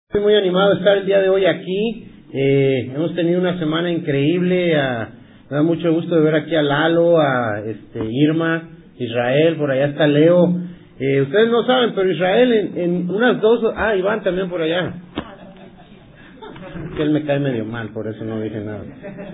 Estoy muy animado de estar el día de hoy aquí. Hemos tenido una semana increíble. Me da mucho gusto de ver aquí a Lalo, a Irma, Israel, por allá está Leo. Ustedes no saben, pero Israel en unas dos... Iván también por allá. Que él me cae medio mal, por eso no dije nada.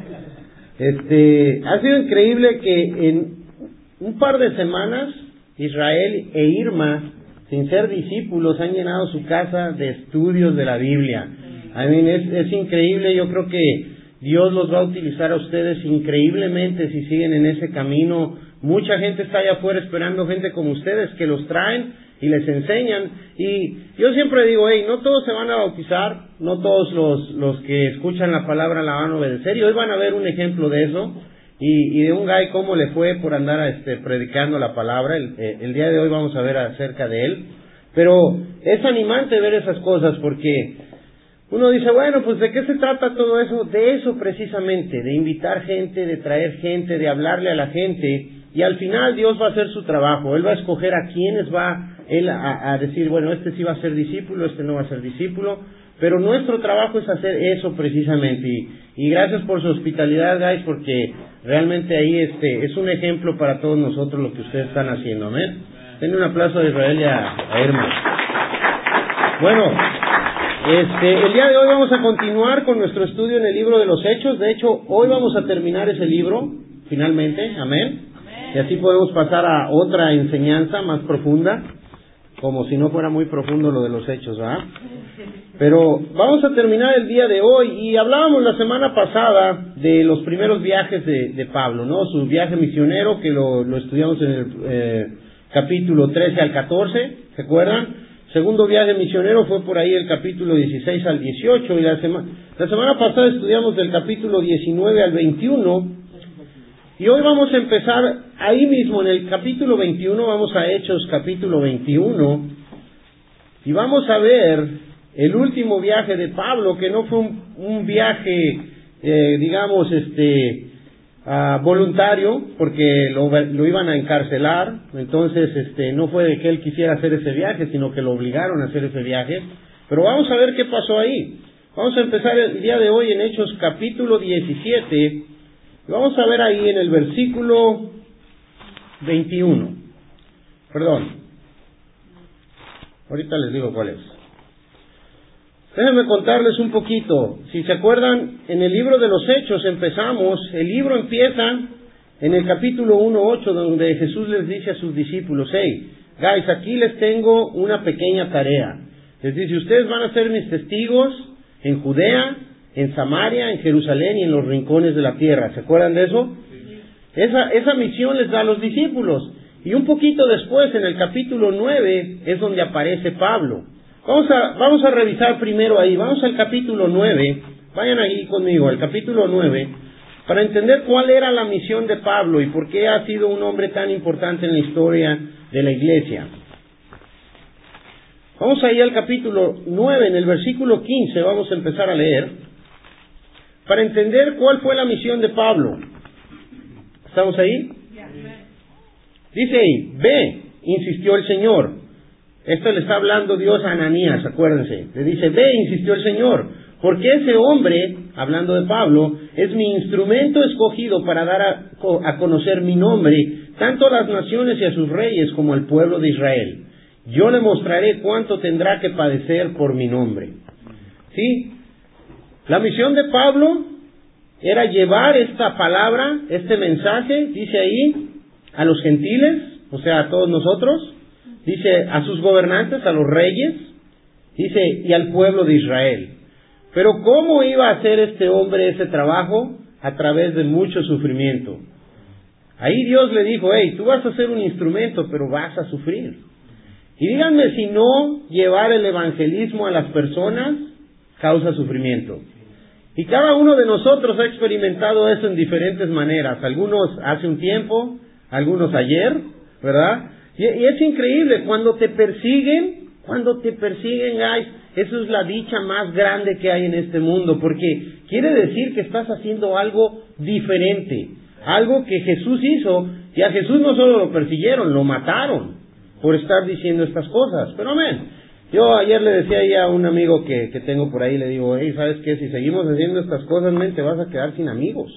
Ha sido increíble que en un par de semanas Israel e Irma, sin ser discípulos, han llenado su casa de estudios de la Biblia. Es increíble. Yo creo que Dios los va a utilizar a ustedes increíblemente si siguen en ese camino. Mucha gente está allá afuera esperando gente como ustedes que los traen y les enseñan. Y yo siempre digo, no todos se van a bautizar, no todos los que escuchan la palabra la van a obedecer, y hoy van a ver un ejemplo de eso. Y de un guy cómo le fue por andar predicando la palabra. El día de hoy vamos a ver acerca de él. Pero es animante ver esas cosas, porque uno dice, bueno, pues ¿de qué se trata todo eso? De eso precisamente, de invitar gente, de traer gente, de hablarle a la gente, y al final Dios va a hacer su trabajo. Él va a escoger a quienes va Él a decir, bueno, este sí va a ser discípulo, este no va a ser discípulo. Pero nuestro trabajo es hacer eso precisamente. Y gracias por su hospitalidad, guys, porque realmente ahí es un ejemplo para todos nosotros lo que ustedes están haciendo. Amén. Denle un aplauso a Israel y a Irma. Bueno, el día de hoy vamos a continuar con nuestro estudio en el libro de los Hechos. De hecho, hoy vamos a terminar ese libro, finalmente. Amén. Y así podemos pasar a otra enseñanza más profunda, como si no fuera muy profundo lo de los Hechos, ¿verdad? Pero vamos a terminar el día de hoy, y hablábamos la semana pasada de los primeros viajes de Pablo, ¿no? Su viaje misionero, que lo estudiamos en el capítulo 13 al 14, ¿se acuerdan? Segundo viaje misionero fue por ahí el capítulo 16 al 18, y la semana pasada estudiamos del capítulo 19 al 21, y hoy vamos a empezar ahí mismo en el capítulo 21, vamos a Hechos capítulo 21, y vamos a ver el último viaje de Pablo, que no fue un viaje, voluntario, porque lo iban a encarcelar. Entonces, no fue de que él quisiera hacer ese viaje, sino que lo obligaron a hacer ese viaje. Pero vamos a ver qué pasó ahí. Vamos a empezar el día de hoy en Hechos capítulo 17, y vamos a ver ahí en el versículo 21. Perdón. Ahorita les digo cuál es. Déjenme contarles un poquito. Si se acuerdan, en el libro de los Hechos el libro empieza en el capítulo 1:8, donde Jesús les dice a sus discípulos, guys, aquí les tengo una pequeña tarea. Les dice, ustedes van a ser mis testigos en Judea, en Samaria, en Jerusalén y en los rincones de la tierra. ¿Se acuerdan de eso? Esa misión les da a los discípulos. Y un poquito después, en el capítulo 9, es donde aparece Pablo. Vamos a revisar primero ahí. Vamos al capítulo 9. Vayan ahí conmigo, al capítulo 9, para entender cuál era la misión de Pablo y por qué ha sido un hombre tan importante en la historia de la iglesia. Vamos ahí al capítulo 9, en el versículo 15, vamos a empezar a leer, para entender cuál fue la misión de Pablo. ¿Estamos ahí? Dice ahí, ve, insistió el Señor. Esto le está hablando Dios a Ananías, acuérdense. Le dice, ve, insistió el Señor, porque ese hombre, hablando de Pablo, es mi instrumento escogido para dar a conocer mi nombre, tanto a las naciones y a sus reyes como al pueblo de Israel. Yo le mostraré cuánto tendrá que padecer por mi nombre. ¿Sí? La misión de Pablo era llevar esta palabra, este mensaje, dice ahí, a los gentiles, o sea, a todos nosotros. Dice, a sus gobernantes, a los reyes, dice, y al pueblo de Israel. Pero ¿cómo iba a hacer este hombre ese trabajo? A través de mucho sufrimiento. Ahí Dios le dijo, tú vas a ser un instrumento, pero vas a sufrir. Y díganme si no llevar el evangelismo a las personas causa sufrimiento. Y cada uno de nosotros ha experimentado eso en diferentes maneras. Algunos hace un tiempo, algunos ayer, ¿verdad? Y es increíble, cuando te persiguen, guys, eso es la dicha más grande que hay en este mundo, porque quiere decir que estás haciendo algo diferente, algo que Jesús hizo, y a Jesús no solo lo persiguieron, lo mataron por estar diciendo estas cosas. Pero amén, Yo ayer le decía ahí a un amigo que tengo por ahí, le digo, hey, ¿sabes qué? Si seguimos haciendo estas cosas, te vas a quedar sin amigos.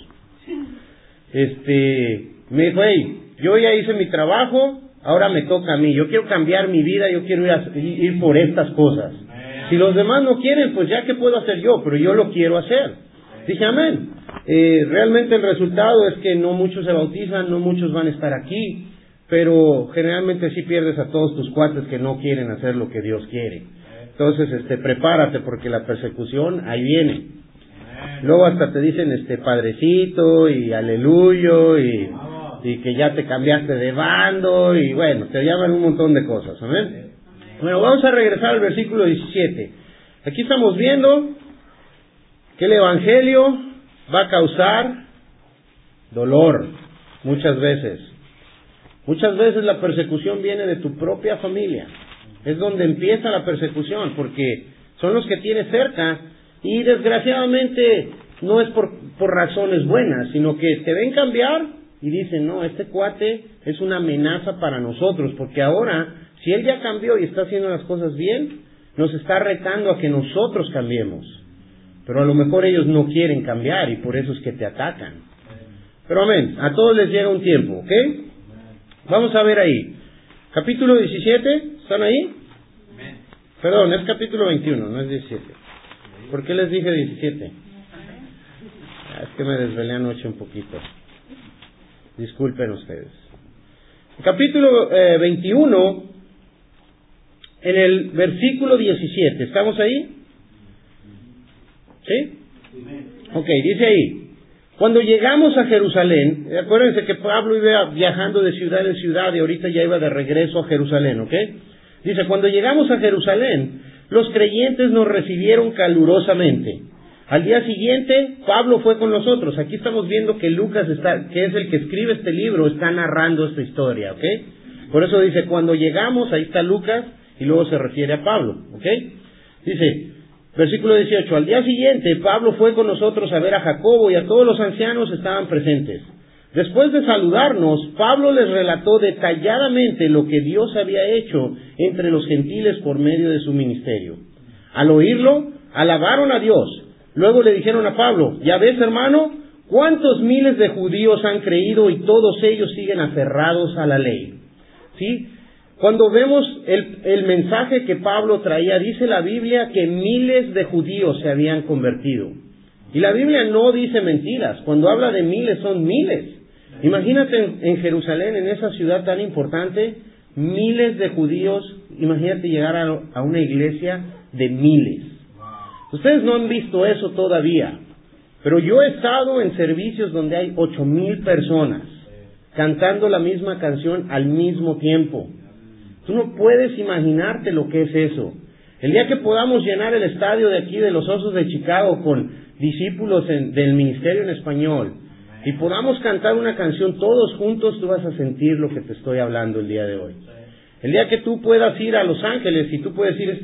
Me dijo, hey, yo ya hice mi trabajo, ahora me toca a mí, yo quiero cambiar mi vida, yo quiero ir por estas cosas. Si los demás no quieren, pues ya, ¿qué puedo hacer yo? Pero yo lo quiero hacer. Dije, amén. Realmente el resultado es que no muchos se bautizan, no muchos van a estar aquí, pero generalmente sí pierdes a todos tus cuates que no quieren hacer lo que Dios quiere. Entonces, prepárate, porque la persecución ahí viene. Luego hasta te dicen, padrecito y aleluyo y que ya te cambiaste de bando y bueno, te llaman un montón de cosas, amén. Bueno, vamos a regresar al versículo 17. Aquí estamos viendo que el evangelio va a causar dolor muchas veces. Muchas veces la persecución viene de tu propia familia. Es donde empieza la persecución, porque son los que tienes cerca y desgraciadamente no es por razones buenas, sino que te ven cambiar y dicen, no, este cuate es una amenaza para nosotros, porque ahora, si él ya cambió y está haciendo las cosas bien, nos está retando a que nosotros cambiemos. Pero a lo mejor ellos no quieren cambiar y por eso es que te atacan. Pero amén, a todos les llega un tiempo, ¿ok? Vamos a ver ahí. Capítulo 17, ¿están ahí? Perdón, es capítulo 21, no es 17. ¿Por qué les dije 17? Es que me desvelé anoche un poquito. Disculpen ustedes. Capítulo 21, en el versículo 17, ¿estamos ahí? ¿Sí? Ok, dice ahí, cuando llegamos a Jerusalén, acuérdense que Pablo iba viajando de ciudad en ciudad y ahorita ya iba de regreso a Jerusalén, ¿ok? Dice, cuando llegamos a Jerusalén, los creyentes nos recibieron calurosamente. Al día siguiente, Pablo fue con nosotros. Aquí estamos viendo que Lucas, que es el que escribe este libro, está narrando esta historia, ¿ok? Por eso dice, cuando llegamos, ahí está Lucas, y luego se refiere a Pablo, ¿ok? Dice, versículo 18, al día siguiente, Pablo fue con nosotros a ver a Jacobo y a todos los ancianos estaban presentes. Después de saludarnos, Pablo les relató detalladamente lo que Dios había hecho entre los gentiles por medio de su ministerio. Al oírlo, alabaron a Dios. Luego le dijeron a Pablo, ya ves, hermano, cuántos miles de judíos han creído y todos ellos siguen aferrados a la ley. ¿Sí? Cuando vemos el mensaje que Pablo traía, dice la Biblia que miles de judíos se habían convertido. Y la Biblia no dice mentiras. Cuando habla de miles, son miles. Imagínate en Jerusalén, en esa ciudad tan importante, miles de judíos. Imagínate llegar a una iglesia de miles. Ustedes no han visto eso todavía. Pero yo he estado en servicios donde hay 8,000 personas cantando la misma canción al mismo tiempo. Tú no puedes imaginarte lo que es eso. El día que podamos llenar el estadio de aquí de los Osos de Chicago con discípulos del ministerio en español y podamos cantar una canción todos juntos, tú vas a sentir lo que te estoy hablando el día de hoy. El día que tú puedas ir a Los Ángeles y tú puedes ir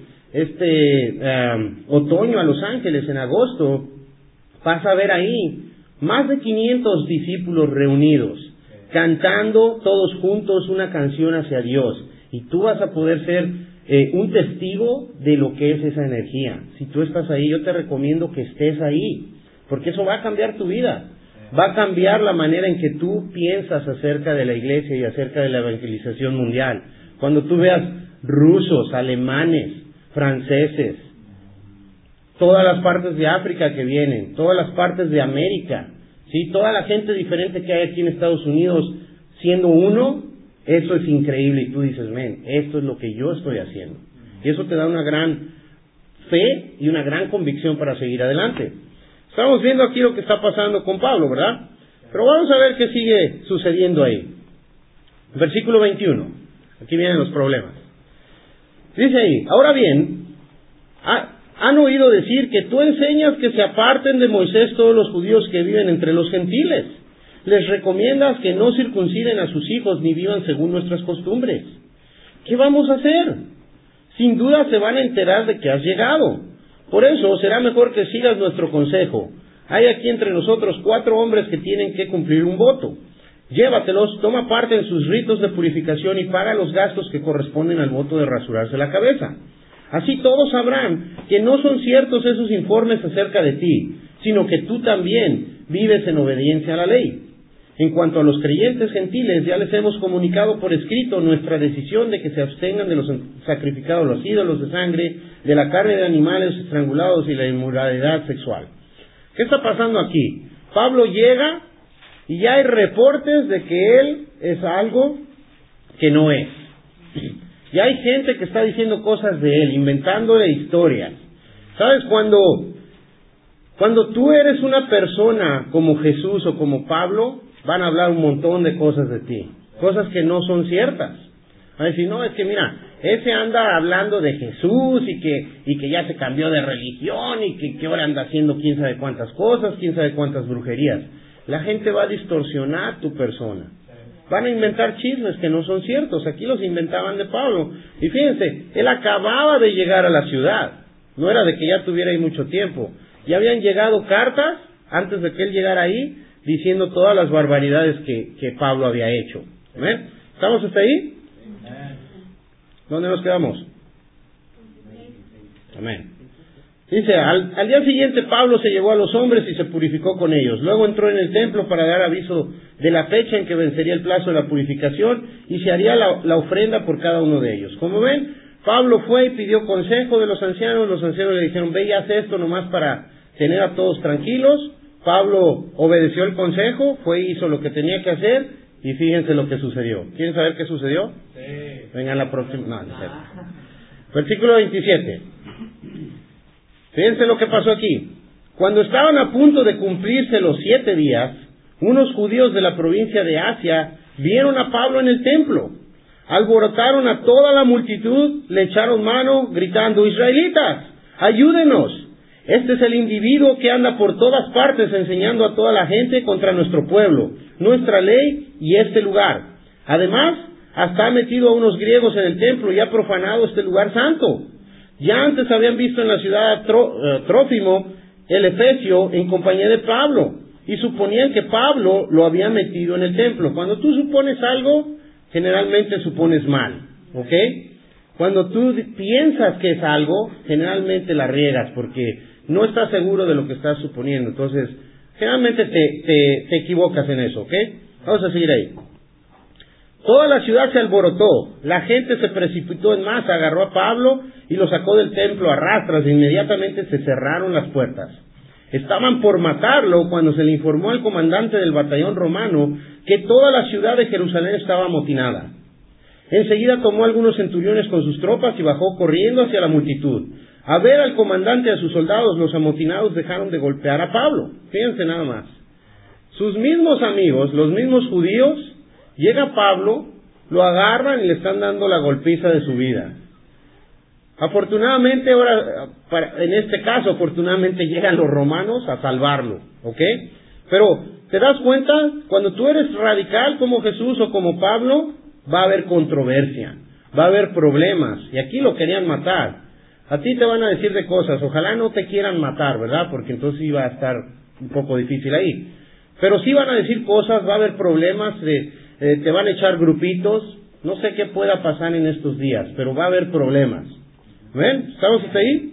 otoño a Los Ángeles en agosto, vas a ver ahí más de 500 discípulos reunidos, cantando todos juntos una canción hacia Dios. Y tú vas a poder ser un testigo de lo que es esa energía. Si tú estás ahí, yo te recomiendo que estés ahí, porque eso va a cambiar tu vida. Va a cambiar la manera en que tú piensas acerca de la iglesia y acerca de la evangelización mundial. Cuando tú veas rusos, alemanes, franceses, todas las partes de África que vienen, todas las partes de América, ¿sí? Toda la gente diferente que hay aquí en Estados Unidos siendo uno, eso es increíble. Y tú dices, men, esto es lo que yo estoy haciendo. Y eso te da una gran fe y una gran convicción para seguir adelante. Estamos viendo aquí lo que está pasando con Pablo, ¿verdad? Pero vamos a ver qué sigue sucediendo ahí. Versículo 21. Aquí vienen los problemas. Dice ahí, ahora bien, han oído decir que tú enseñas que se aparten de Moisés todos los judíos que viven entre los gentiles. Les recomiendas que no circunciden a sus hijos ni vivan según nuestras costumbres. ¿Qué vamos a hacer? Sin duda se van a enterar de que has llegado. Por eso será mejor que sigas nuestro consejo. Hay aquí entre nosotros 4 hombres que tienen que cumplir un voto. Llévatelos, toma parte en sus ritos de purificación y paga los gastos que corresponden al voto de rasurarse la cabeza. Así todos sabrán que no son ciertos esos informes acerca de ti, sino que tú también vives en obediencia a la ley. En cuanto a los creyentes gentiles, ya les hemos comunicado por escrito nuestra decisión de que se abstengan de los sacrificados, los ídolos de sangre, de la carne de animales estrangulados y la inmoralidad sexual. ¿Qué está pasando aquí? Pablo llega y ya hay reportes de que él es algo que no es. Ya hay gente que está diciendo cosas de él, inventándole historias. ¿Sabes? Cuando tú eres una persona como Jesús o como Pablo, van a hablar un montón de cosas de ti, cosas que no son ciertas. Van a decir, no, es que mira, ese anda hablando de Jesús y que ya se cambió de religión y que ahora anda haciendo quién sabe cuántas cosas, quién sabe cuántas brujerías. La gente va a distorsionar tu persona. Van a inventar chismes que no son ciertos. Aquí los inventaban de Pablo. Y fíjense, él acababa de llegar a la ciudad. No era de que ya tuviera ahí mucho tiempo. Ya habían llegado cartas antes de que él llegara ahí, diciendo todas las barbaridades que Pablo había hecho. ¿Amén? ¿Estamos hasta ahí? ¿Dónde nos quedamos? Amén. Dice, al día siguiente Pablo se llevó a los hombres y se purificó con ellos. Luego entró en el templo para dar aviso de la fecha en que vencería el plazo de la purificación y se haría la ofrenda por cada uno de ellos. Como ven, Pablo fue y pidió consejo de los ancianos le dijeron, ve y haz esto nomás para tener a todos tranquilos. Pablo obedeció el consejo, fue y hizo lo que tenía que hacer, y fíjense lo que sucedió. ¿Quieren saber qué sucedió? Sí. Vengan la próxima. No. Versículo 27. Fíjense lo que pasó aquí. Cuando estaban a punto de cumplirse los 7 días, unos judíos de la provincia de Asia vieron a Pablo en el templo. Alborotaron a toda la multitud, le echaron mano, gritando, israelitas, ayúdenos. Este es el individuo que anda por todas partes enseñando a toda la gente contra nuestro pueblo, nuestra ley y este lugar. Además, hasta ha metido a unos griegos en el templo y ha profanado este lugar santo. Ya antes habían visto en la ciudad Trófimo, el efesio, en compañía de Pablo, y suponían que Pablo lo había metido en el templo. Cuando tú supones algo, generalmente supones mal, ¿ok? Cuando tú piensas que es algo, generalmente la riegas, porque no estás seguro de lo que estás suponiendo. Entonces, generalmente te equivocas en eso, ¿ok? Vamos a seguir ahí. Toda la ciudad se alborotó, la gente se precipitó en masa, agarró a Pablo y lo sacó del templo a rastras, e inmediatamente se cerraron las puertas. Estaban por matarlo cuando se le informó al comandante del batallón romano que toda la ciudad de Jerusalén estaba amotinada. Enseguida tomó algunos centuriones con sus tropas y bajó corriendo hacia la multitud. A ver al comandante y a sus soldados, los amotinados dejaron de golpear a Pablo. Fíjense nada más. Sus mismos amigos, los mismos judíos, llega Pablo, lo agarran y le están dando la golpiza de su vida. Afortunadamente, ahora, en este caso, afortunadamente llegan los romanos a salvarlo, ¿ok? Pero, ¿te das cuenta? Cuando tú eres radical como Jesús o como Pablo, va a haber controversia, va a haber problemas, y aquí lo querían matar. A ti te van a decir de cosas, ojalá no te quieran matar, ¿verdad? Porque entonces iba a estar un poco difícil ahí. Pero sí van a decir cosas, va a haber problemas, te van a echar grupitos, no sé qué pueda pasar en estos días, pero va a haber problemas. ¿Ven? ¿Estamos hasta ahí?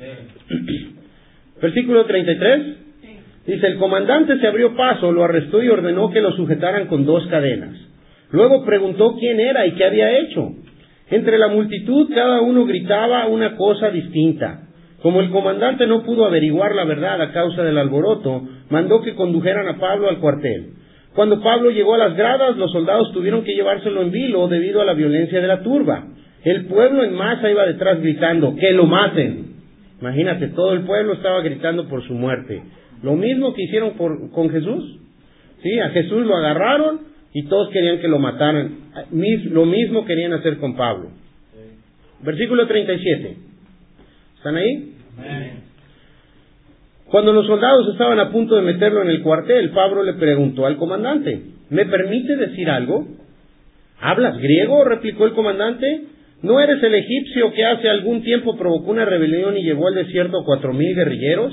Sí. Versículo 33. Dice, el comandante se abrió paso, lo arrestó y ordenó que lo sujetaran con 2 cadenas. Luego preguntó quién era y qué había hecho. Entre la multitud cada uno gritaba una cosa distinta. Como el comandante no pudo averiguar la verdad a causa del alboroto, mandó que condujeran a Pablo al cuartel. Cuando Pablo llegó a las gradas, los soldados tuvieron que llevárselo en vilo debido a la violencia de la turba. El pueblo en masa iba detrás gritando, ¡que lo maten! Imagínate, todo el pueblo estaba gritando por su muerte. Lo mismo que hicieron con Jesús. Sí, a Jesús lo agarraron y todos querían que lo mataran. Lo mismo querían hacer con Pablo. Versículo 37. ¿Están ahí? Amén. Cuando los soldados estaban a punto de meterlo en el cuartel, Pablo le preguntó al comandante, ¿me permite decir algo? ¿Hablas griego?, replicó el comandante. ¿No eres el egipcio que hace algún tiempo provocó una rebelión y llevó al desierto a 4,000 guerrilleros?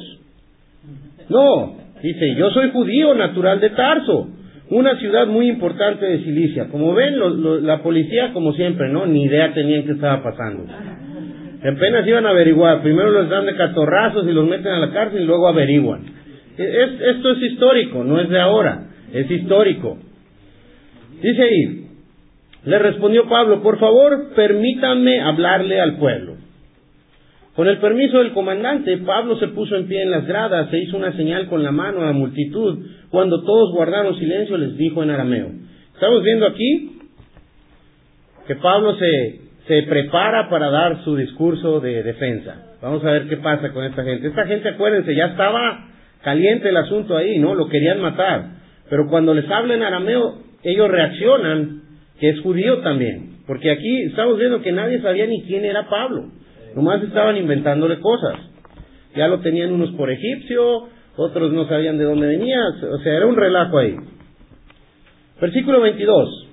No, dice, yo soy judío natural de Tarso, una ciudad muy importante de Cilicia. Como ven, la policía, como siempre, ¿no? Ni idea tenían qué estaba pasando. Apenas iban a averiguar. Primero los dan de catorrazos y los meten a la cárcel y luego averiguan. Esto es histórico, no es de ahora, es histórico. Dice ahí, le respondió Pablo, por favor, permítanme hablarle al pueblo. Con el permiso del comandante, Pablo se puso en pie en las gradas, se hizo una señal con la mano a la multitud. Cuando todos guardaron silencio, les dijo en arameo. Estamos viendo aquí que Pablo se prepara para dar su discurso de defensa. Vamos a ver qué pasa con esta gente. Esta gente, acuérdense, ya estaba caliente el asunto ahí, ¿no? Lo querían matar. Pero cuando les habla en arameo, ellos reaccionan, que es judío también. Porque aquí estamos viendo que nadie sabía ni quién era Pablo. Nomás estaban inventándole cosas. Ya lo tenían unos por egipcio, otros no sabían de dónde venía, o sea, era un relajo ahí. Versículo 22.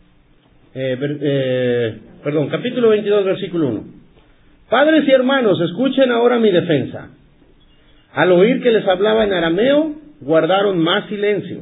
Capítulo 22, versículo 1. Padres y hermanos, escuchen ahora mi defensa. Al oír que les hablaba en arameo, guardaron más silencio.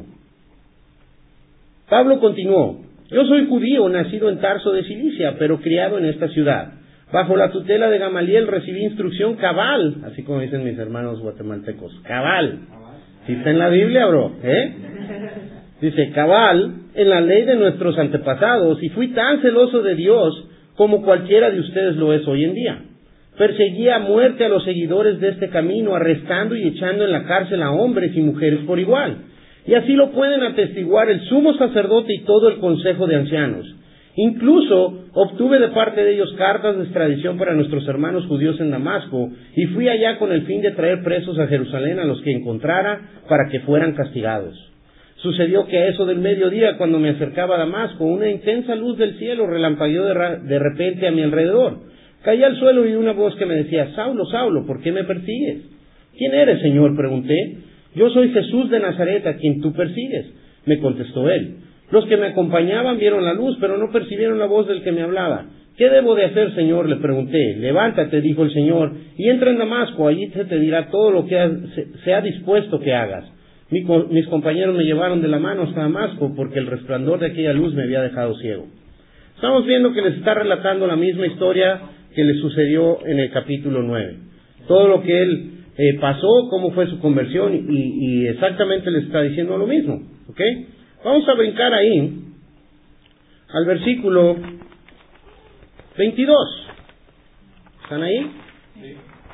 Pablo continuó, yo soy judío, nacido en Tarso de Cilicia, pero criado en esta ciudad. Bajo la tutela de Gamaliel recibí instrucción cabal, así como dicen mis hermanos guatemaltecos, cabal. Si está en la Biblia, bro, Dice, cabal, en la ley de nuestros antepasados, y fui tan celoso de Dios como cualquiera de ustedes lo es hoy en día. Perseguía a muerte a los seguidores de este camino, arrestando y echando en la cárcel a hombres y mujeres por igual. Y así lo pueden atestiguar el sumo sacerdote y todo el consejo de ancianos. Incluso obtuve de parte de ellos cartas de extradición para nuestros hermanos judíos en Damasco, y fui allá con el fin de traer presos a Jerusalén a los que encontrara para que fueran castigados. Sucedió que a eso del mediodía, cuando me acercaba a Damasco, una intensa luz del cielo relampagueó de repente a mi alrededor. Caí al suelo y oí una voz que me decía, Saulo, Saulo, ¿por qué me persigues? ¿Quién eres, Señor?, pregunté. Yo soy Jesús de Nazaret, a quien tú persigues, me contestó él. Los que me acompañaban vieron la luz, pero no percibieron la voz del que me hablaba. ¿Qué debo de hacer, Señor?, le pregunté. Levántate, dijo el Señor, y entra en Damasco, allí se te dirá todo lo que se ha dispuesto que hagas. Mis compañeros me llevaron de la mano hasta Damasco, porque el resplandor de aquella luz me había dejado ciego. Estamos viendo que les está relatando la misma historia que le sucedió en el capítulo 9. Todo lo que él pasó, cómo fue su conversión, y exactamente les está diciendo lo mismo. ¿Ok? Vamos a brincar ahí al versículo 22. ¿Están ahí? Sí.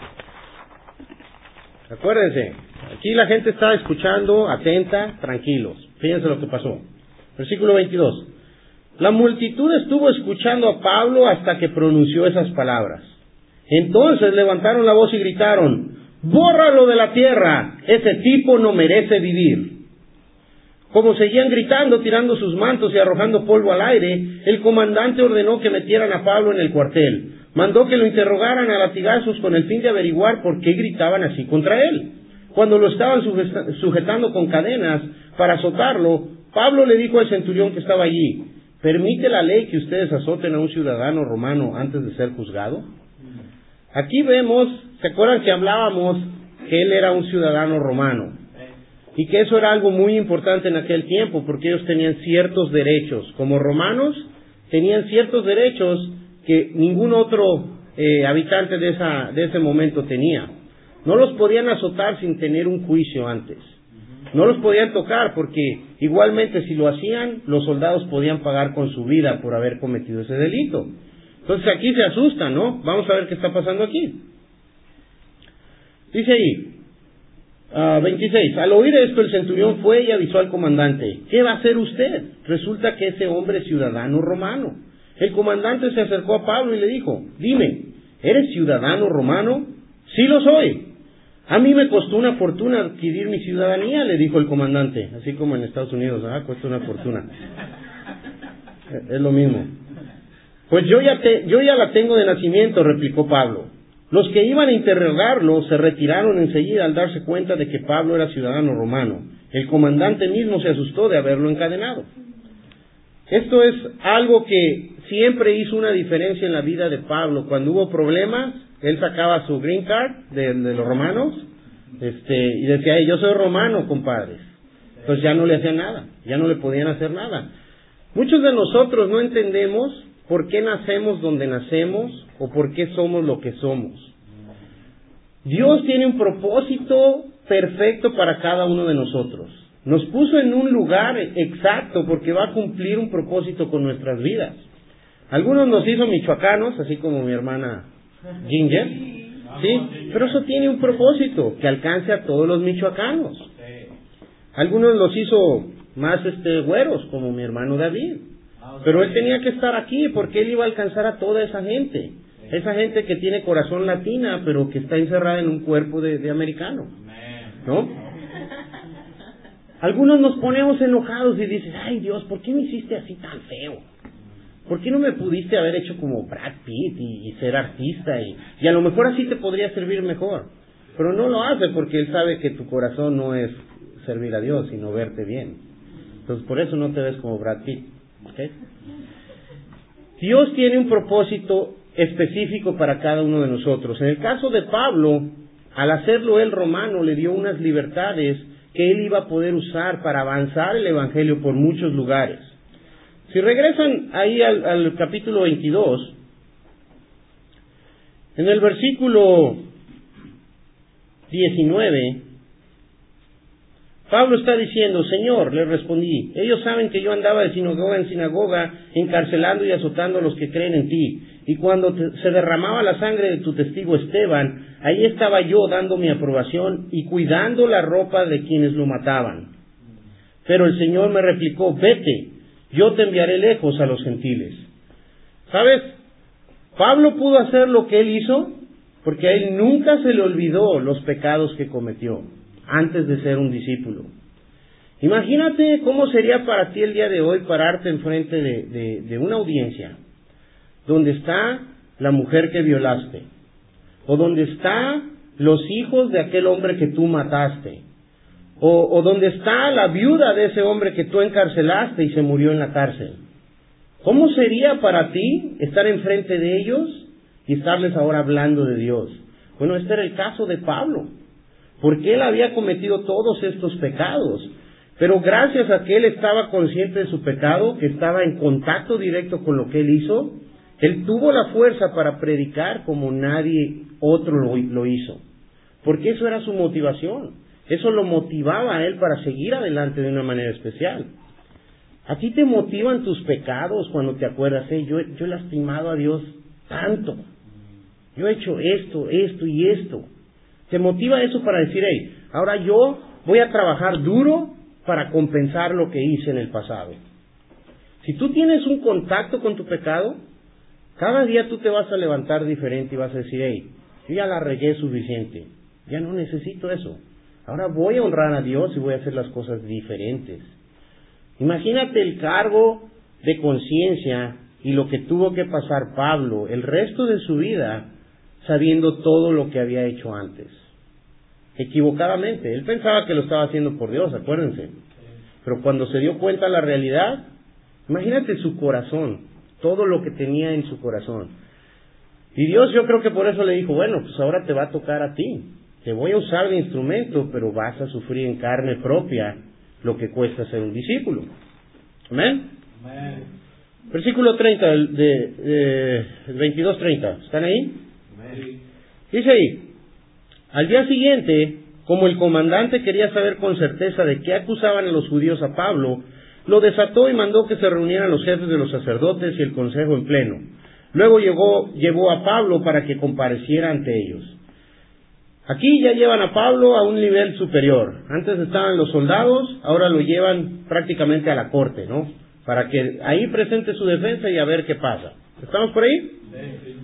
Acuérdense, aquí la gente está escuchando, atenta, tranquilos. Fíjense lo que pasó. Versículo 22. La multitud estuvo escuchando a Pablo hasta que pronunció esas palabras. Entonces levantaron la voz y gritaron, ¡bórralo de la tierra! Ese tipo no merece vivir. Como seguían gritando, tirando sus mantos y arrojando polvo al aire, el comandante ordenó que metieran a Pablo en el cuartel. Mandó que lo interrogaran a latigazos con el fin de averiguar por qué gritaban así contra él. Cuando lo estaban sujetando con cadenas para azotarlo, Pablo le dijo al centurión que estaba allí, ¿permite la ley que ustedes azoten a un ciudadano romano antes de ser juzgado? Aquí vemos, ¿se acuerdan que hablábamos que él era un ciudadano romano? Y que eso era algo muy importante en aquel tiempo, porque ellos tenían ciertos derechos. Como romanos, tenían ciertos derechos que ningún otro habitante de ese momento tenía. No los podían azotar sin tener un juicio antes. No los podían tocar, porque igualmente si lo hacían, los soldados podían pagar con su vida por haber cometido ese delito. Entonces aquí se asustan, ¿no? Vamos a ver qué está pasando aquí. Dice ahí, 26. Al oír esto, el centurión fue y avisó al comandante. ¿Qué va a hacer usted? Resulta que ese hombre es ciudadano romano. El comandante se acercó a Pablo y le dijo, dime, ¿eres ciudadano romano? Sí lo soy. A mí me costó una fortuna adquirir mi ciudadanía, le dijo el comandante. Así como en Estados Unidos, cuesta una fortuna. Es lo mismo. Pues yo ya la tengo de nacimiento, replicó Pablo. Los que iban a interrogarlo se retiraron enseguida al darse cuenta de que Pablo era ciudadano romano. El comandante mismo se asustó de haberlo encadenado. Esto es algo que siempre hizo una diferencia en la vida de Pablo. Cuando hubo problemas, él sacaba su green card de los romanos, y decía, yo soy romano, compadres. Entonces ya no le hacían nada, ya no le podían hacer nada. Muchos de nosotros no entendemos por qué nacemos donde nacemos o por qué somos lo que somos. Dios tiene un propósito perfecto para cada uno de nosotros. Nos puso en un lugar exacto porque va a cumplir un propósito con nuestras vidas. Algunos nos hizo michoacanos, así como mi hermana Ginger, ¿sí? Pero eso tiene un propósito, que alcance a todos los michoacanos. Algunos los hizo más güeros, como mi hermano David. Pero él tenía que estar aquí porque él iba a alcanzar a toda esa gente. Esa gente que tiene corazón latina, pero que está encerrada en un cuerpo de americano, ¿no? Algunos nos ponemos enojados y dicen, ay Dios, ¿por qué me hiciste así tan feo? ¿Por qué no me pudiste haber hecho como Brad Pitt y ser artista? Y a lo mejor así te podría servir mejor. Pero no lo hace porque Él sabe que tu corazón no es servir a Dios, sino verte bien. Entonces por eso no te ves como Brad Pitt. ¿Okay? Dios tiene un propósito específico para cada uno de nosotros. En el caso de Pablo, al hacerlo él romano, le dio unas libertades que él iba a poder usar para avanzar el Evangelio por muchos lugares. Si regresan ahí al capítulo 22, en el versículo 19, Pablo está diciendo, Señor, le respondí, ellos saben que yo andaba de sinagoga en sinagoga, encarcelando y azotando a los que creen en ti. Y cuando se derramaba la sangre de tu testigo Esteban, ahí estaba yo dando mi aprobación y cuidando la ropa de quienes lo mataban. Pero el Señor me replicó, vete, yo te enviaré lejos a los gentiles. ¿Sabes? Pablo pudo hacer lo que él hizo porque a él nunca se le olvidó los pecados que cometió antes de ser un discípulo. Imagínate cómo sería para ti el día de hoy pararte enfrente de una audiencia donde está la mujer que violaste, o donde están los hijos de aquel hombre que tú mataste, o donde está la viuda de ese hombre que tú encarcelaste y se murió en la cárcel. ¿Cómo sería para ti estar enfrente de ellos y estarles ahora hablando de Dios? Bueno, este era el caso de Pablo, porque él había cometido todos estos pecados, pero gracias a que él estaba consciente de su pecado, que estaba en contacto directo con lo que él hizo, él tuvo la fuerza para predicar como nadie otro lo hizo, porque eso era su motivación, eso lo motivaba a él para seguir adelante de una manera especial. ¿A ti te motivan tus pecados cuando te acuerdas, yo he lastimado a Dios tanto, yo he hecho esto y esto? ¿Te motiva eso para decir, ahora yo voy a trabajar duro para compensar lo que hice en el pasado? Si tú tienes un contacto con tu pecado, cada día tú te vas a levantar diferente y vas a decir, yo ya la regué suficiente, ya no necesito eso. Ahora voy a honrar a Dios y voy a hacer las cosas diferentes. Imagínate el cargo de conciencia y lo que tuvo que pasar Pablo el resto de su vida sabiendo todo lo que había hecho antes. Equivocadamente. Él pensaba que lo estaba haciendo por Dios, acuérdense. Pero cuando se dio cuenta de la realidad, imagínate su corazón, todo lo que tenía en su corazón. Y Dios, yo creo que por eso le dijo, bueno, pues ahora te va a tocar a ti. Te voy a usar de instrumento, pero vas a sufrir en carne propia lo que cuesta ser un discípulo. ¿Amén? Amén. Versículo 30, de 22-30. ¿Están ahí? Amén. Dice ahí, al día siguiente, como el comandante quería saber con certeza de qué acusaban a los judíos a Pablo, lo desató y mandó que se reunieran los jefes de los sacerdotes y el consejo en pleno. Luego llevó a Pablo para que compareciera ante ellos. Aquí ya llevan a Pablo a un nivel superior. Antes estaban los soldados, ahora lo llevan prácticamente a la corte, ¿no? Para que ahí presente su defensa y a ver qué pasa. ¿Estamos por ahí? Sí.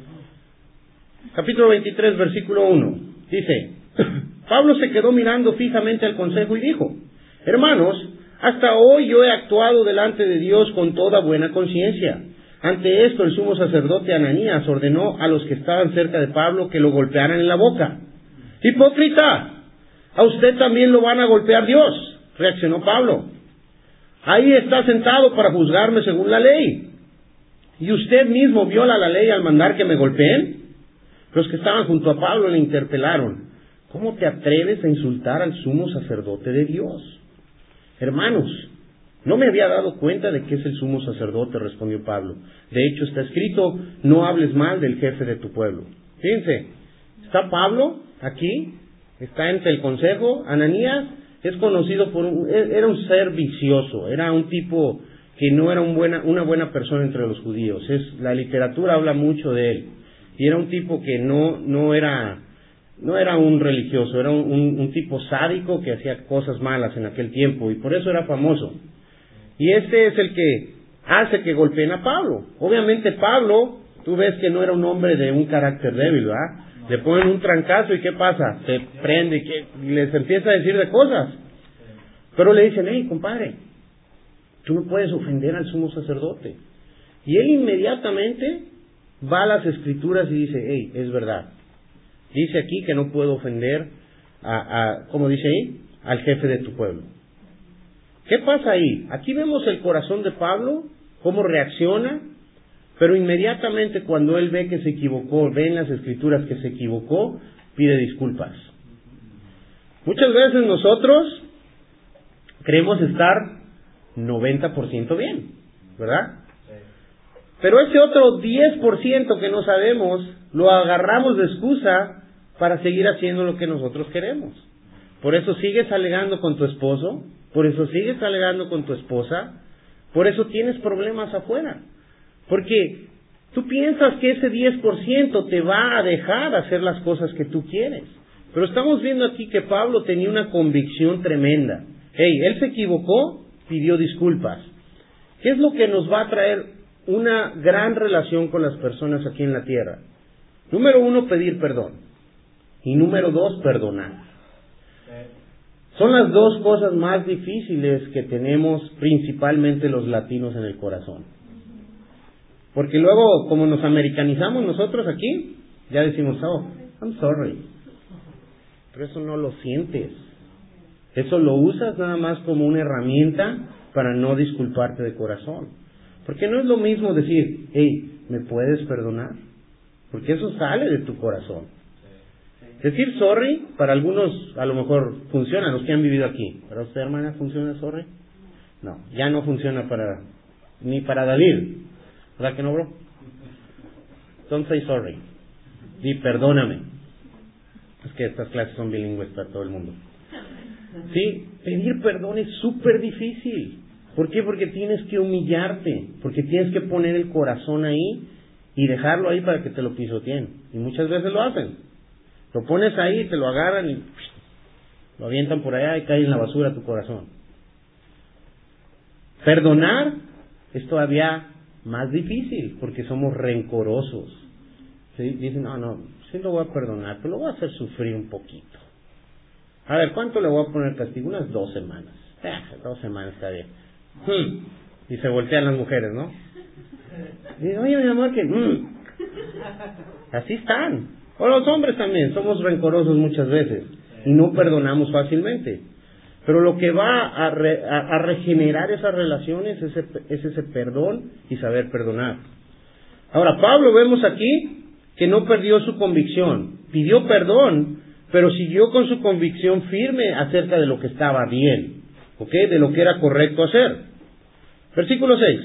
Capítulo 23, versículo 1. Dice, Pablo se quedó mirando fijamente al consejo y dijo, hermanos, hasta hoy yo he actuado delante de Dios con toda buena conciencia. Ante esto el sumo sacerdote Ananías ordenó a los que estaban cerca de Pablo que lo golpearan en la boca. ¡Hipócrita! A usted también lo van a golpear Dios, reaccionó Pablo. Ahí está sentado para juzgarme según la ley. ¿Y usted mismo viola la ley al mandar que me golpeen? Los que estaban junto a Pablo le interpelaron. ¿Cómo te atreves a insultar al sumo sacerdote de Dios? Hermanos, No me había dado cuenta de que es el sumo sacerdote, respondió Pablo. De hecho, está escrito, no hables mal del jefe de tu pueblo. Fíjense, está Pablo aquí, está entre el consejo. Ananías es conocido era un ser vicioso, era un tipo que no era una buena persona entre los judíos. La literatura habla mucho de él. Y era un tipo que no era un religioso, era un tipo sádico que hacía cosas malas en aquel tiempo, y por eso era famoso. Y este es el que hace que golpeen a Pablo. Obviamente Pablo, tú ves que no era un hombre de un carácter débil, ¿verdad? Le ponen un trancazo y ¿qué pasa? Se prende y les empieza a decir de cosas. Pero le dicen, hey, compadre, tú no puedes ofender al sumo sacerdote. Y él inmediatamente va a las escrituras y dice, hey, es verdad. Dice aquí que no puedo ofender como dice ahí, al jefe de tu pueblo. ¿Qué pasa ahí? Aquí vemos el corazón de Pablo, cómo reacciona, pero inmediatamente cuando él ve que se equivocó, ve en las escrituras que se equivocó, pide disculpas. Muchas veces nosotros creemos estar 90% bien, ¿verdad? Pero ese otro 10% que no sabemos, lo agarramos de excusa para seguir haciendo lo que nosotros queremos. Por eso sigues alegando con tu esposo, por eso sigues alegando con tu esposa, por eso tienes problemas afuera. Porque tú piensas que ese 10% te va a dejar hacer las cosas que tú quieres. Pero estamos viendo aquí que Pablo tenía una convicción tremenda. Hey, él se equivocó, pidió disculpas. ¿Qué es lo que nos va a traer una gran relación con las personas aquí en la tierra? Número 1, pedir perdón. Y número 2, perdonar. Son las dos cosas más difíciles que tenemos principalmente los latinos en el corazón. Porque luego, como nos americanizamos nosotros aquí, ya decimos, oh, I'm sorry. Pero eso no lo sientes. Eso lo usas nada más como una herramienta para no disculparte de corazón. Porque no es lo mismo decir, hey, ¿me puedes perdonar? Porque eso sale de tu corazón. Decir sorry, para algunos a lo mejor funciona, los que han vivido aquí. ¿Para usted, hermana, funciona sorry? No, ya no funciona ni para David. ¿Verdad que no, bro? Don't say sorry. Di perdóname. Es que estas clases son bilingües para todo el mundo. Sí, pedir perdón es súper difícil. ¿Por qué? Porque tienes que humillarte, porque tienes que poner el corazón ahí y dejarlo ahí para que te lo pisoteen. Y muchas veces lo hacen. Lo pones ahí, te lo agarran y lo avientan por allá y cae en la basura tu corazón. Perdonar es todavía más difícil porque somos rencorosos. ¿Sí? Dicen, no, sí lo voy a perdonar, pero lo voy a hacer sufrir un poquito. A ver, ¿cuánto le voy a poner castigo? Unas 2 semanas. 2 semanas está bien. Y se voltean las mujeres, ¿no? Dicen, oye, mi amor, que... Así están. O los hombres también, somos rencorosos muchas veces y no perdonamos fácilmente. Pero lo que va a regenerar esas relaciones es ese perdón y saber perdonar. Ahora, Pablo vemos aquí que no perdió su convicción, pidió perdón, pero siguió con su convicción firme acerca de lo que estaba bien, ¿ok? De lo que era correcto hacer. Versículo 6.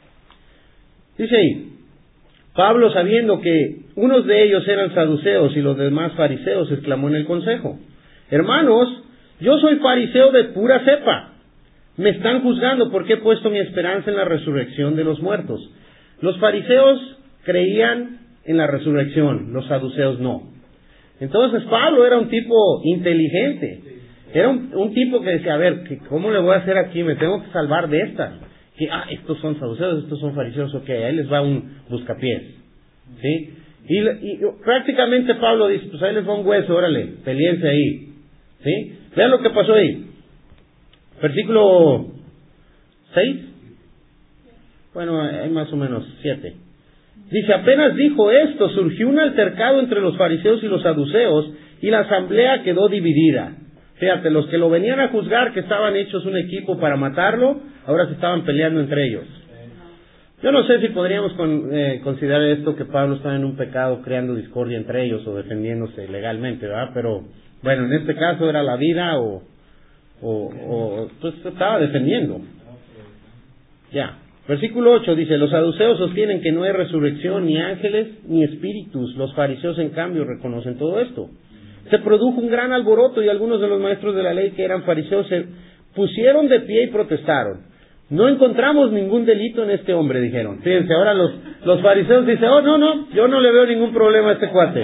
Dice ahí, Pablo, sabiendo que unos de ellos eran saduceos y los demás fariseos, exclamó en el consejo, hermanos, yo soy fariseo de pura cepa. Me están juzgando porque he puesto mi esperanza en la resurrección de los muertos. Los fariseos creían en la resurrección, los saduceos no. Entonces Pablo era un tipo inteligente. Era un tipo que decía, a ver, ¿cómo le voy a hacer aquí? Me tengo que salvar de esta. Que, estos son saduceos, estos son fariseos, ok, ahí les va un buscapiés. ¿Sí? Y prácticamente Pablo dice, pues ahí les va un hueso, órale, peleense ahí. ¿Sí? Vean lo que pasó ahí. Versículo 6. Bueno, hay más o menos 7. Dice, apenas dijo esto, surgió un altercado entre los fariseos y los saduceos, y la asamblea quedó dividida. Fíjate, los que lo venían a juzgar, que estaban hechos un equipo para matarlo, ahora se estaban peleando entre ellos. Yo no sé si podríamos considerar esto que Pablo estaba en un pecado creando discordia entre ellos o defendiéndose legalmente, ¿verdad? Pero, bueno, en este caso era la vida o pues estaba defendiendo. Ya. Versículo 8 dice, los saduceos sostienen que no hay resurrección, ni ángeles, ni espíritus. Los fariseos, en cambio, reconocen todo esto. Se produjo un gran alboroto y algunos de los maestros de la ley que eran fariseos se pusieron de pie y protestaron. No encontramos ningún delito en este hombre, dijeron. Fíjense, ahora los fariseos dicen, oh, no, yo no le veo ningún problema a este cuate.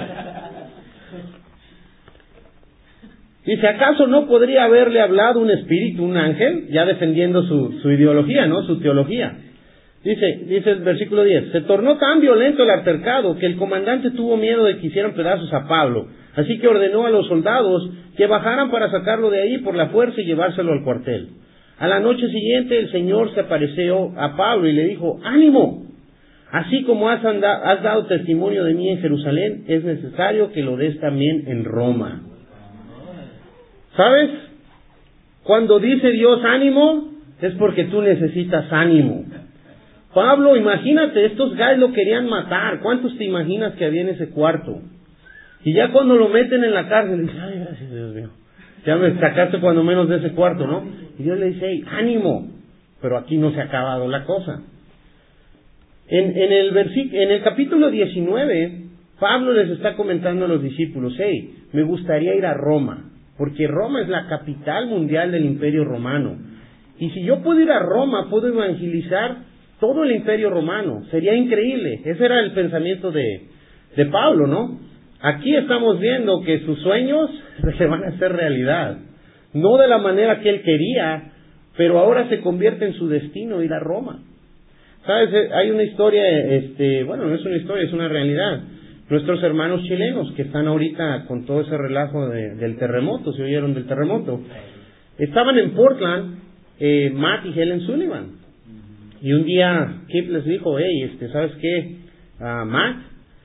Dice, ¿acaso no podría haberle hablado un espíritu, un ángel? Ya defendiendo su ideología, ¿no? Su teología. Dice el versículo 10, se tornó tan violento el altercado que el comandante tuvo miedo de que hicieran pedazos a Pablo. Así que ordenó a los soldados que bajaran para sacarlo de ahí por la fuerza y llevárselo al cuartel. A la noche siguiente el Señor se apareció a Pablo y le dijo, ánimo, así como has dado testimonio de mí en Jerusalén, es necesario que lo des también en Roma. ¿Sabes? Cuando dice Dios ánimo, es porque tú necesitas ánimo. Pablo, imagínate, estos guys lo querían matar. ¿Cuántos te imaginas que había en ese cuarto? Y ya cuando lo meten en la cárcel, dice, ay, gracias Dios mío, ya me sacaste cuando menos de ese cuarto, ¿no? Y Dios le dice, hey, ánimo, pero aquí no se ha acabado la cosa. En el capítulo 19, Pablo les está comentando a los discípulos, hey, me gustaría ir a Roma, porque Roma es la capital mundial del Imperio Romano. Y si yo puedo ir a Roma, puedo evangelizar todo el Imperio Romano. Sería increíble. Ese era el pensamiento de Pablo, ¿no? Aquí estamos viendo que sus sueños se van a hacer realidad. No de la manera que él quería, pero ahora se convierte en su destino ir a Roma. ¿Sabes? Hay una historia, bueno, no es una historia, es una realidad. Nuestros hermanos chilenos que están ahorita con todo ese relajo del terremoto, ¿se oyeron del terremoto? Estaban en Portland, Matt y Helen Sullivan. Y un día Kip les dijo, hey, ¿sabes qué? Matt,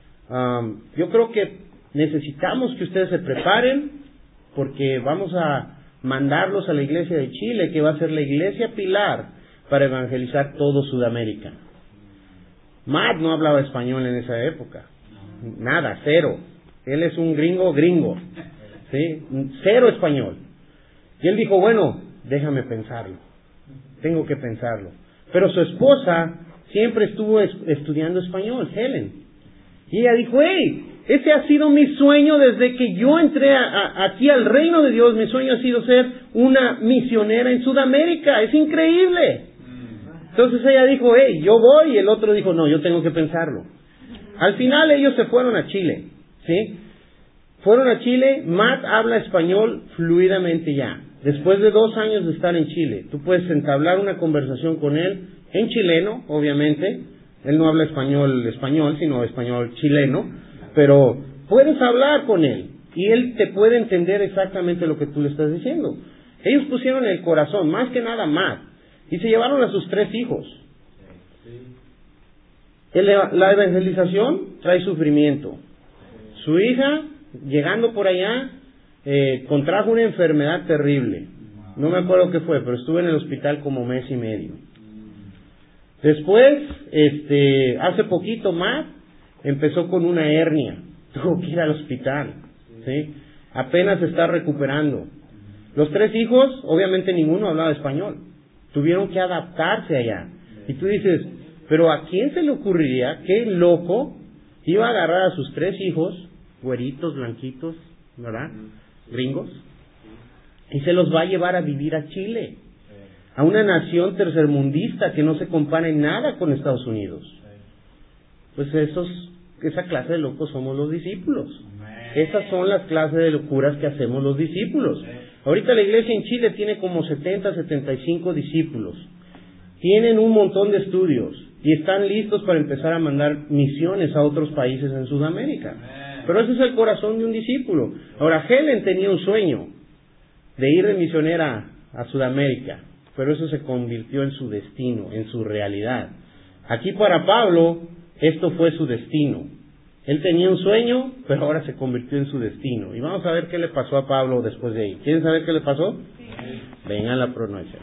yo creo que necesitamos que ustedes se preparen porque vamos a mandarlos a la iglesia de Chile, que va a ser la iglesia pilar para evangelizar todo Sudamérica. Matt no hablaba español en esa época. Nada, cero. Él es un gringo, ¿sí? Cero español. Y él dijo, bueno, déjame pensarlo. Tengo que pensarlo. Pero su esposa siempre estuvo estudiando español, Helen. Y ella dijo, hey, ese ha sido mi sueño desde que yo entré aquí al reino de Dios. Mi sueño ha sido ser una misionera en Sudamérica. Es increíble. Entonces ella dijo, hey, yo voy. Y el otro dijo, no, yo tengo que pensarlo. Al final ellos se fueron a Chile, ¿sí? Fueron a Chile. Matt habla español fluidamente ya. Después de 2 años de estar en Chile, tú puedes entablar una conversación con él en chileno, obviamente. Él no habla español, sino español chileno, pero puedes hablar con él y él te puede entender exactamente lo que tú le estás diciendo. Ellos pusieron el corazón, más que nada Matt, y se llevaron a sus 3 hijos. La evangelización trae sufrimiento. Su hija, llegando por allá, contrajo una enfermedad terrible. No me acuerdo qué fue, pero estuve en el hospital como mes y medio. Después, hace poquito más, empezó con una hernia. Tuvo que ir al hospital, ¿sí? Apenas se está recuperando. Los 3 hijos, obviamente ninguno hablaba español. Tuvieron que adaptarse allá. Y tú dices, pero ¿a quién se le ocurriría? ¿Qué loco iba a agarrar a sus 3 hijos, güeritos, blanquitos, ¿verdad? Gringos, y se los va a llevar a vivir a Chile, a una nación tercermundista que no se compara en nada con Estados Unidos? Pues esa clase de locos somos los discípulos. Esas son las clases de locuras que hacemos los discípulos. Ahorita la iglesia en Chile tiene como 75 discípulos. Tienen un montón de estudios y están listos para empezar a mandar misiones a otros países en Sudamérica. Pero ese es el corazón de un discípulo. Ahora, Helen tenía un sueño de ir de misionera a Sudamérica, pero eso se convirtió en su destino, en su realidad. Aquí para Pablo, esto fue su destino. Él tenía un sueño, pero ahora se convirtió en su destino. Y vamos a ver qué le pasó a Pablo después de ahí. ¿Quieren saber qué le pasó? Sí. Vengan a la pronuncia.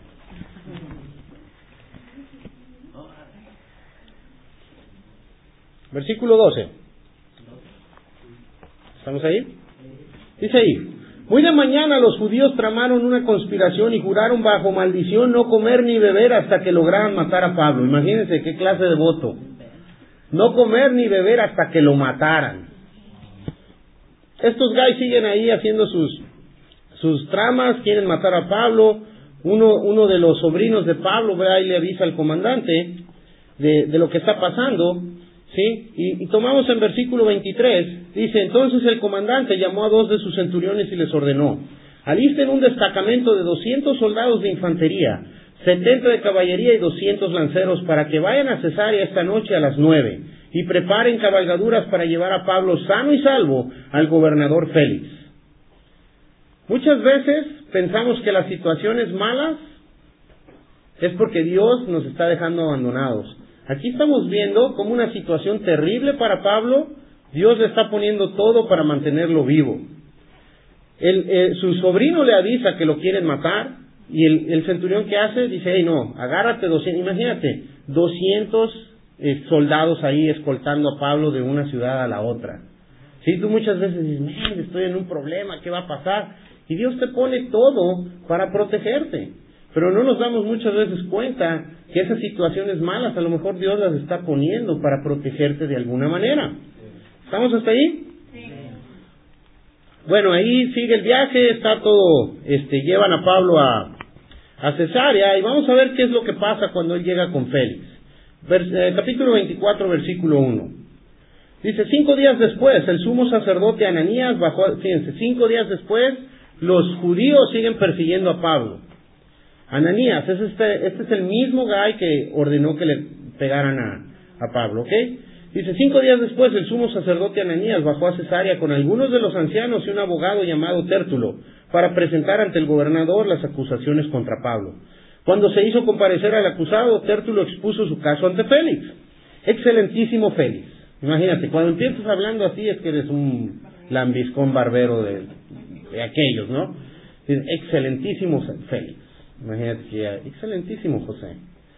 Versículo 12. ¿Estamos ahí? Dice ahí, Muy de mañana los judíos tramaron una conspiración y juraron bajo maldición no comer ni beber hasta que lograran matar a Pablo. Imagínense qué clase de voto. No comer ni beber hasta que lo mataran. Estos guys siguen ahí haciendo sus tramas, quieren matar a Pablo. Uno de los sobrinos de Pablo va y le avisa al comandante de lo que está pasando. ¿Sí? Y tomamos en versículo 23, dice, entonces el comandante llamó a 2 de sus centuriones y les ordenó, alisten un destacamento de 200 soldados de infantería, 70 de caballería y 200 lanceros para que vayan a Cesarea esta noche a las 9 y preparen cabalgaduras para llevar a Pablo sano y salvo al gobernador Félix. Muchas veces pensamos que las situaciones malas es porque Dios nos está dejando abandonados. Aquí estamos viendo como una situación terrible para Pablo, Dios le está poniendo todo para mantenerlo vivo. Su sobrino le avisa que lo quieren matar, y el centurión que hace, dice, hey, no, agárrate 200, imagínate, 200 soldados ahí escoltando a Pablo de una ciudad a la otra. Sí, tú muchas veces dices, estoy en un problema, ¿qué va a pasar? Y Dios te pone todo para protegerte. Pero no nos damos muchas veces cuenta que esas situaciones malas, a lo mejor Dios las está poniendo para protegerte de alguna manera. ¿Estamos hasta ahí? Sí. Bueno, ahí sigue el viaje, está todo, llevan a Pablo a Cesarea, y vamos a ver qué es lo que pasa cuando él llega con Félix. Capítulo 24, versículo 1. Dice, 5 días después, el sumo sacerdote Ananías bajó, fíjense, 5 días después, los judíos siguen persiguiendo a Pablo. Ananías, este es el mismo guy que ordenó que le pegaran a Pablo, ¿ok? Dice, 5 días después el sumo sacerdote Ananías bajó a Cesarea con algunos de los ancianos y un abogado llamado Tértulo para presentar ante el gobernador las acusaciones contra Pablo. Cuando se hizo comparecer al acusado, Tértulo expuso su caso ante Félix. Excelentísimo Félix. Imagínate, cuando empiezas hablando así es que eres un lambiscón barbero de aquellos, ¿no? Dice, excelentísimo Félix. Imagínate que excelentísimo José.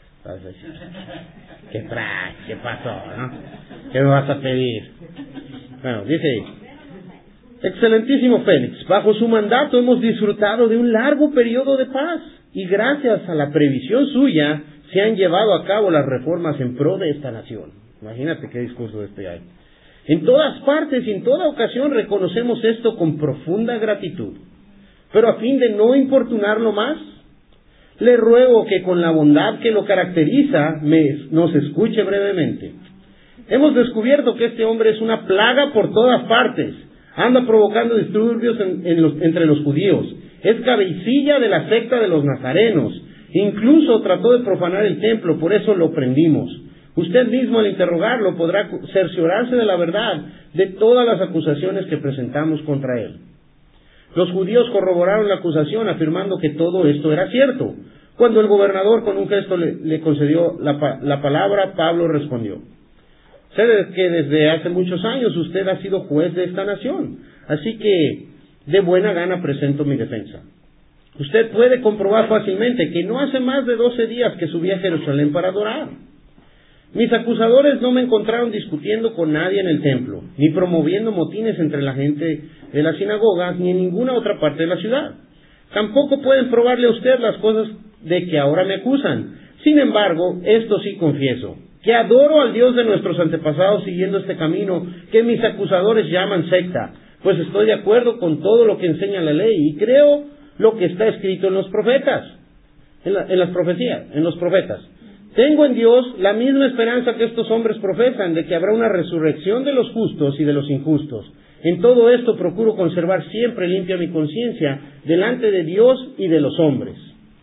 ¿Qué pasó, no? ¿Qué me vas a pedir? Bueno, dice, excelentísimo Félix, bajo su mandato hemos disfrutado de un largo periodo de paz y gracias a la previsión suya se han llevado a cabo las reformas en pro de esta nación. Imagínate qué discurso de este hay. En todas partes y en toda ocasión reconocemos esto con profunda gratitud, pero a fin de no importunarlo más, le ruego que con la bondad que lo caracteriza nos escuche brevemente. Hemos descubierto que este hombre es una plaga por todas partes. Anda provocando disturbios entre los judíos. Es cabecilla de la secta de los nazarenos. Incluso trató de profanar el templo, por eso lo prendimos. Usted mismo al interrogarlo podrá cerciorarse de la verdad de todas las acusaciones que presentamos contra él. Los judíos corroboraron la acusación afirmando que todo esto era cierto. Cuando el gobernador con un gesto le concedió la palabra, Pablo respondió, sé que desde hace muchos años usted ha sido juez de esta nación, así que de buena gana presento mi defensa. Usted puede comprobar fácilmente que no hace más de 12 días que subí a Jerusalén para adorar. Mis acusadores no me encontraron discutiendo con nadie en el templo, ni promoviendo motines entre la gente de las sinagogas, ni en ninguna otra parte de la ciudad. Tampoco pueden probarle a usted las cosas de que ahora me acusan. Sin embargo, esto sí confieso, que adoro al Dios de nuestros antepasados siguiendo este camino que mis acusadores llaman secta, pues estoy de acuerdo con todo lo que enseña la ley y creo lo que está escrito en los profetas, en las profecías, en los profetas. Tengo en Dios la misma esperanza que estos hombres profesan de que habrá una resurrección de los justos y de los injustos. En todo esto procuro conservar siempre limpia mi conciencia delante de Dios y de los hombres.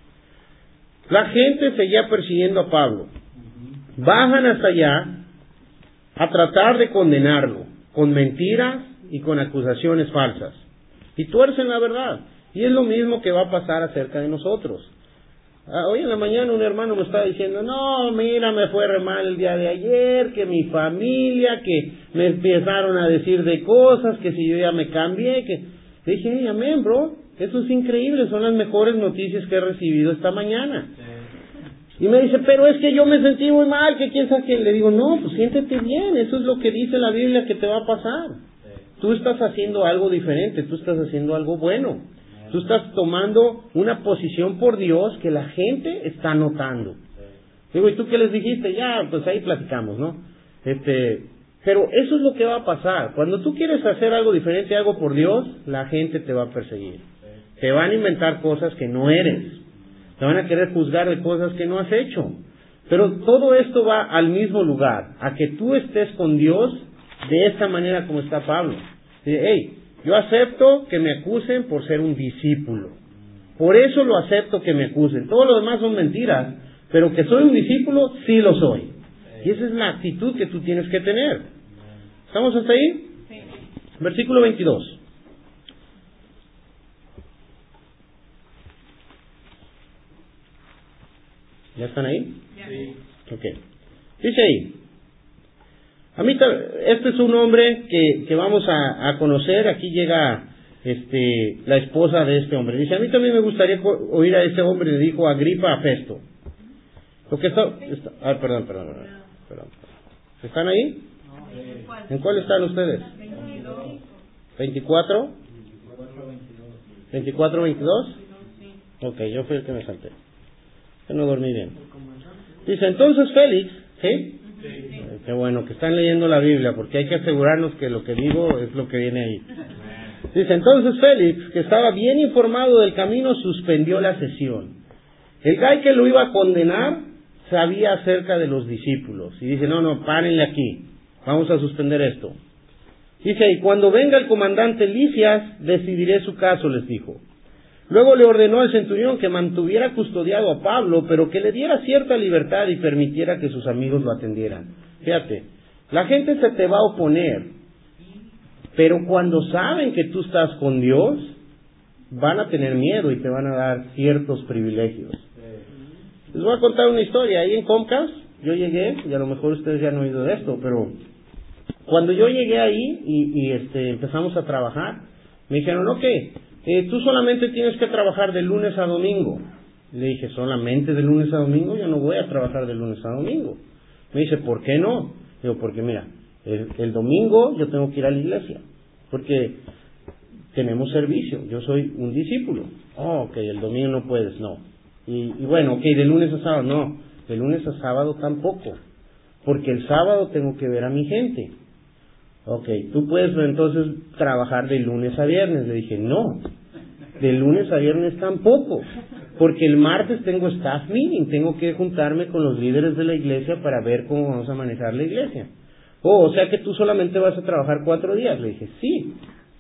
La gente seguía persiguiendo a Pablo. Bajan hasta allá a tratar de condenarlo con mentiras y con acusaciones falsas. Y tuercen la verdad. Y es lo mismo que va a pasar acerca de nosotros. Hoy en la mañana un hermano me estaba diciendo, no, mira, me fue re mal el día de ayer, que mi familia, que me empezaron a decir de cosas, que si yo ya me cambié, que... Le dije, hey, amén, bro, eso es increíble, son las mejores noticias que he recibido esta mañana. Y me dice, pero es que yo me sentí muy mal, que quién sabe qué. Le digo, no, pues siéntete bien, eso es lo que dice la Biblia que te va a pasar. tú estás haciendo algo diferente, tú estás haciendo algo bueno. Tú estás tomando una posición por Dios que la gente está notando. Digo, ¿y tú qué les dijiste? Ya, pues ahí platicamos, ¿no? Pero eso es lo que va a pasar. Cuando tú quieres hacer algo diferente, algo por Dios, la gente te va a perseguir. Te van a inventar cosas que no eres. Te van a querer juzgar de cosas que no has hecho. Pero todo esto va al mismo lugar, a que tú estés con Dios de esta manera como está Pablo. Dice, hey, yo acepto que me acusen por ser un discípulo. Por eso lo acepto que me acusen. Todo lo demás son mentiras, pero que soy un discípulo, sí lo soy. Y esa es la actitud que tú tienes que tener. ¿Estamos hasta ahí? Sí. Versículo 22. ¿Ya están ahí? Sí. Ok. Dice ahí. Este es un hombre que vamos a conocer. Aquí llega la esposa de este hombre. Dice, a mí también me gustaría oír a ese hombre, le dijo Agripa a Festo. Lo que perdón. ¿Están ahí? ¿En cuál están ustedes? 24. 24, 22. Ok, yo fui el que me salté. Yo no dormí bien. Dice, entonces Félix, ¿sí? Qué bueno que están leyendo la Biblia, porque hay que asegurarnos que lo que digo es lo que viene ahí. Dice, entonces Félix, que estaba bien informado del camino, suspendió la sesión. El gay que lo iba a condenar sabía acerca de los discípulos. Y dice, no, párenle aquí. Vamos a suspender esto. Dice, y cuando venga el comandante Licias, decidiré su caso, les dijo. Luego le ordenó al centurión que mantuviera custodiado a Pablo, pero que le diera cierta libertad y permitiera que sus amigos lo atendieran. Fíjate, la gente se te va a oponer, pero cuando saben que tú estás con Dios, van a tener miedo y te van a dar ciertos privilegios. Les voy a contar una historia. Ahí en Comcast, yo llegué, y a lo mejor ustedes ya han oído de esto, pero cuando yo llegué ahí y empezamos a trabajar, me dijeron, ok, tú solamente tienes que trabajar de lunes a domingo. Le dije, ¿solamente de lunes a domingo? Yo no voy a trabajar de lunes a domingo. Me dice, ¿por qué no? Digo, porque mira, el domingo yo tengo que ir a la iglesia, porque tenemos servicio, yo soy un discípulo. Oh, ok, el domingo no puedes, no. Y bueno, ok, de lunes a sábado, no, de lunes a sábado tampoco, porque el sábado tengo que ver a mi gente. Ok, tú puedes entonces trabajar de lunes a viernes. Le dije, no, de lunes a viernes tampoco, porque el martes tengo staff meeting, tengo que juntarme con los líderes de la iglesia para ver cómo vamos a manejar la iglesia. O sea que tú solamente vas a trabajar 4 días. Le dije, sí.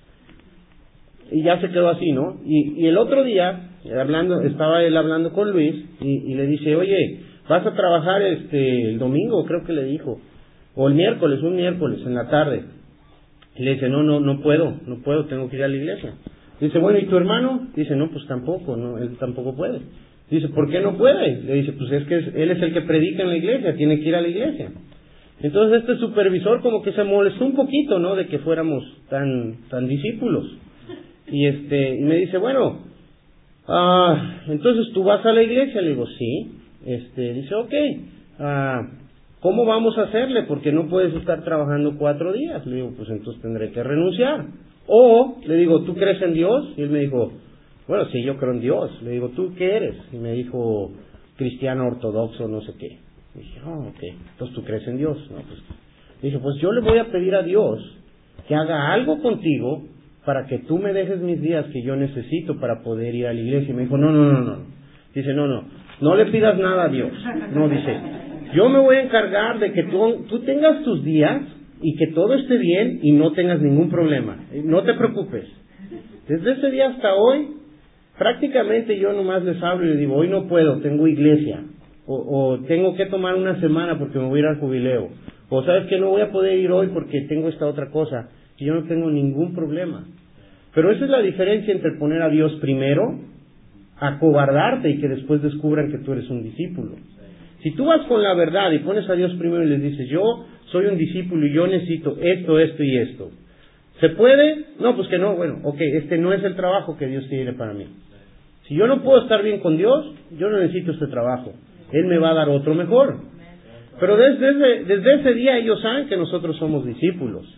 Y ya se quedó así, ¿no? Y el otro día, estaba él hablando con Luis, y le dice, oye, vas a trabajar el domingo, creo que le dijo, o un miércoles en la tarde. Y le dice, no puedo, tengo que ir a la iglesia. Dice, bueno, ¿y tu hermano? Dice, no, pues tampoco, no, él tampoco puede. Dice, ¿por qué no puede? Le dice, pues es que él es el que predica en la iglesia, tiene que ir a la iglesia. Entonces este supervisor como que se molestó un poquito, ¿no? De que fuéramos tan discípulos. Y me dice, bueno, entonces tú vas a la iglesia. Le digo, sí. Dice, ok, ¿cómo vamos a hacerle? Porque no puedes estar trabajando 4 días. Le digo, pues entonces tendré que renunciar. O, le digo, ¿tú crees en Dios? Y él me dijo, bueno, sí, yo creo en Dios. Le digo, ¿tú qué eres? Y me dijo, cristiano ortodoxo, no sé qué. Y dije, ok, entonces tú crees en Dios. No, pues, dije, pues yo le voy a pedir a Dios que haga algo contigo para que tú me dejes mis días que yo necesito para poder ir a la iglesia. Y me dijo, no. Dice, no le pidas nada a Dios. No, dice, yo me voy a encargar de que tú tengas tus días y que todo esté bien y no tengas ningún problema. No te preocupes. Desde ese día hasta hoy, prácticamente yo nomás les hablo y les digo, hoy no puedo, tengo iglesia. O tengo que tomar una semana porque me voy a ir al jubileo. O sabes que no voy a poder ir hoy porque tengo esta otra cosa. Y yo no tengo ningún problema. Pero esa es la diferencia entre poner a Dios primero, acobardarte y que después descubran que tú eres un discípulo. Si tú vas con la verdad y pones a Dios primero y les dices, yo soy un discípulo y yo necesito esto y esto. ¿Se puede? No, pues que no. Bueno, ok, este no es el trabajo que Dios tiene para mí. Si yo no puedo estar bien con Dios, yo no necesito este trabajo. Él me va a dar otro mejor. Pero desde ese día ellos saben que nosotros somos discípulos.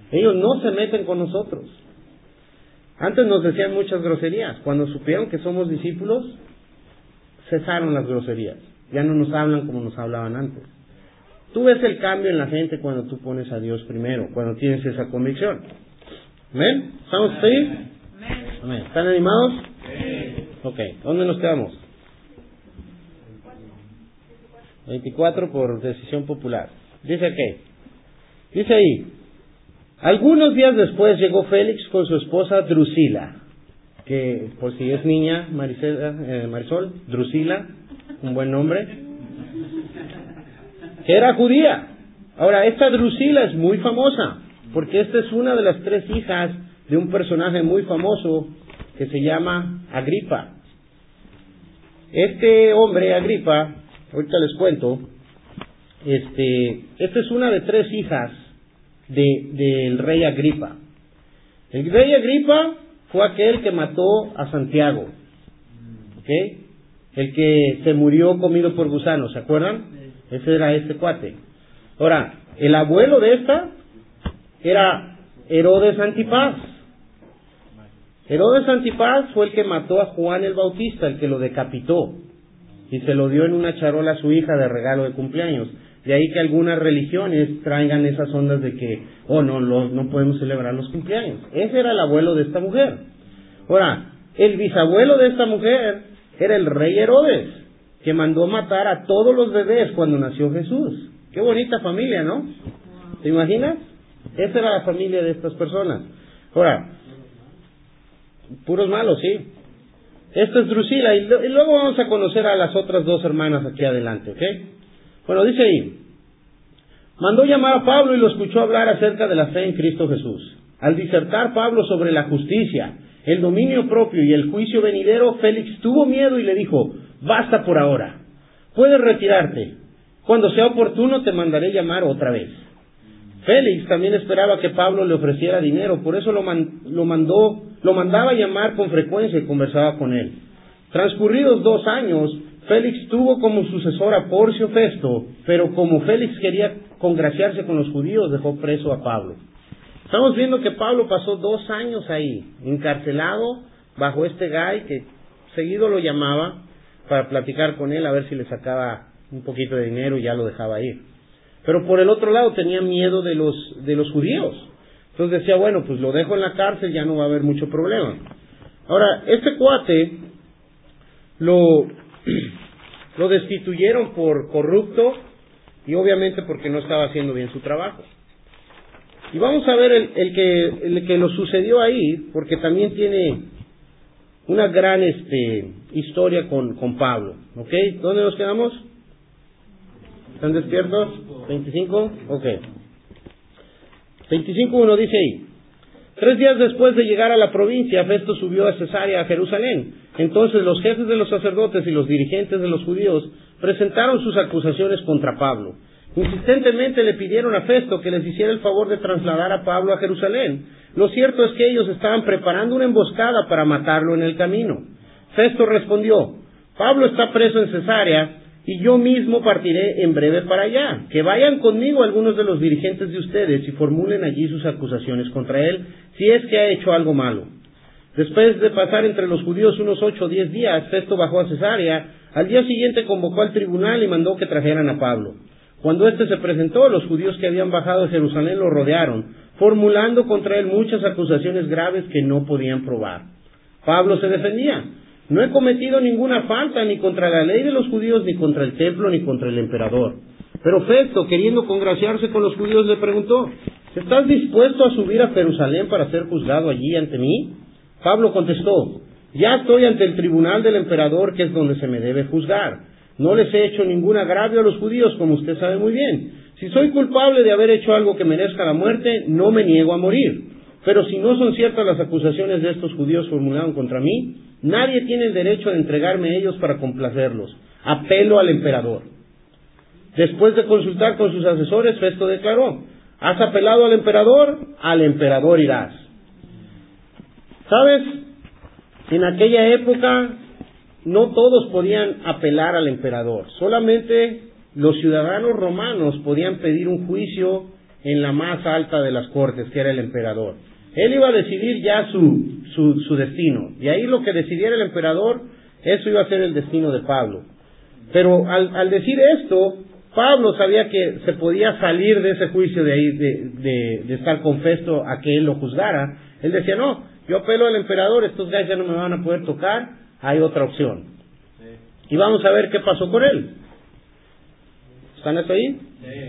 Ellos no se meten con nosotros. Antes nos decían muchas groserías. Cuando supieron que somos discípulos, cesaron las groserías. Ya no nos hablan como nos hablaban antes. Tú ves el cambio en la gente cuando tú pones a Dios primero, cuando tienes esa convicción. ¿Amén? ¿Estamos ahí? Amén. ¿Están animados? Sí. Ok, ¿dónde nos quedamos? 24 por decisión popular. Dice que, dice ahí, algunos días después llegó Félix con su esposa Drusila, que por si es niña, Marisol, Drusila, un buen nombre, que era judía. Ahora, esta Drusila es muy famosa, porque esta es una de las 3 hijas de un personaje muy famoso que se llama Agripa. Este hombre, Agripa, ahorita les cuento, esta es una de 3 hijas del rey Agripa. El rey Agripa fue aquel que mató a Santiago, ¿ok? El que se murió comido por gusanos, ¿se acuerdan? Ese era este cuate. Ahora, el abuelo de esta era Herodes Antipas. Herodes Antipas fue el que mató a Juan el Bautista, el que lo decapitó, y se lo dio en una charola a su hija de regalo de cumpleaños. De ahí que algunas religiones traigan esas ondas de que, no podemos celebrar los cumpleaños. Ese era el abuelo de esta mujer. Ahora, el bisabuelo de esta mujer era el rey Herodes, que mandó matar a todos los bebés cuando nació Jesús. Qué bonita familia, ¿no? ¿Te imaginas? Esa era la familia de estas personas. Ahora, puros malos, sí. Esta es Drusila, y luego vamos a conocer a las otras 2 hermanas aquí adelante, ¿ok? Bueno, dice ahí, mandó llamar a Pablo y lo escuchó hablar acerca de la fe en Cristo Jesús. Al disertar Pablo sobre la justicia, el dominio propio y el juicio venidero, Félix tuvo miedo y le dijo, basta por ahora, puedes retirarte. Cuando sea oportuno te mandaré llamar otra vez. Félix también esperaba que Pablo le ofreciera dinero, por eso lo mandaba llamar con frecuencia y conversaba con él. Transcurridos 2 años, Félix tuvo como sucesor a Porcio Festo, pero como Félix quería congraciarse con los judíos, dejó preso a Pablo. Estamos viendo que Pablo pasó 2 años ahí, encarcelado bajo este gay que seguido lo llamaba para platicar con él a ver si le sacaba un poquito de dinero y ya lo dejaba ir. Pero por el otro lado tenía miedo de los judíos. Entonces decía, bueno, pues lo dejo en la cárcel, ya no va a haber mucho problema. Ahora, este cuate lo destituyeron por corrupto y obviamente porque no estaba haciendo bien su trabajo. Y vamos a ver el que lo sucedió ahí, porque también tiene una gran historia con Pablo. ¿Ok? ¿Dónde nos quedamos? ¿Están despiertos? ¿25? Ok. 25:1 dice ahí, 3 días después de llegar a la provincia, Festo subió a Cesarea, a Jerusalén. Entonces los jefes de los sacerdotes y los dirigentes de los judíos presentaron sus acusaciones contra Pablo. Insistentemente le pidieron a Festo que les hiciera el favor de trasladar a Pablo a Jerusalén. Lo cierto es que ellos estaban preparando una emboscada para matarlo en el camino. Festo respondió, Pablo está preso en Cesarea y yo mismo partiré en breve para allá. Que vayan conmigo algunos de los dirigentes de ustedes y formulen allí sus acusaciones contra él, si es que ha hecho algo malo. Después de pasar entre los judíos unos 8 o 10 días, Festo bajó a Cesarea. Al día siguiente convocó al tribunal y mandó que trajeran a Pablo. Cuando éste se presentó, los judíos que habían bajado de Jerusalén lo rodearon, formulando contra él muchas acusaciones graves que no podían probar. Pablo se defendía. No he cometido ninguna falta ni contra la ley de los judíos, ni contra el templo, ni contra el emperador. Pero Festo, queriendo congraciarse con los judíos, le preguntó, ¿estás dispuesto a subir a Jerusalén para ser juzgado allí ante mí? Pablo contestó, ya estoy ante el tribunal del emperador, que es donde se me debe juzgar. No les he hecho ningún agravio a los judíos, como usted sabe muy bien. Si soy culpable de haber hecho algo que merezca la muerte, no me niego a morir. Pero si no son ciertas las acusaciones de estos judíos formuladas contra mí, nadie tiene el derecho de entregarme a ellos para complacerlos. Apelo al emperador. Después de consultar con sus asesores, Festo declaró, ¿has apelado al emperador irás. ¿Sabes? En aquella época no todos podían apelar al emperador. Solamente los ciudadanos romanos podían pedir un juicio en la más alta de las cortes, que era el emperador. Él iba a decidir ya su destino. Y ahí lo que decidiera el emperador, eso iba a ser el destino de Pablo. Pero al decir esto, Pablo sabía que se podía salir de ese juicio de ahí, de estar con Festo a que él lo juzgara. Él decía, no, yo apelo al emperador, estos guys ya no me van a poder tocar, hay otra opción. Y vamos a ver qué pasó con él. ¿Están eso ahí?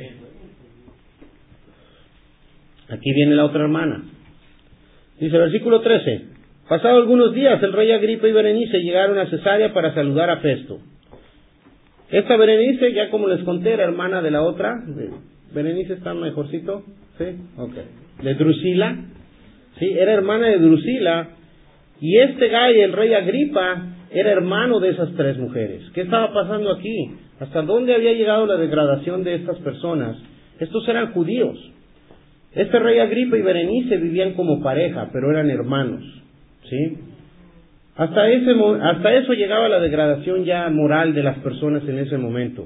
Aquí viene la otra hermana. Dice, versículo 13. Pasado algunos días, el rey Agripa y Berenice llegaron a Cesarea para saludar a Festo. Esta Berenice, ya como les conté, era hermana de la otra. ¿Berenice está mejorcito? Sí, ok. De Drusila. Sí, era hermana de Drusila. Y este Gay, el rey Agripa, era hermano de esas tres mujeres. ¿Qué estaba pasando aquí? ¿Hasta dónde había llegado la degradación de estas personas? Estos eran judíos. Este rey Agripa y Berenice vivían como pareja, pero eran hermanos. ¿Sí? Hasta eso llegaba la degradación ya moral de las personas en ese momento.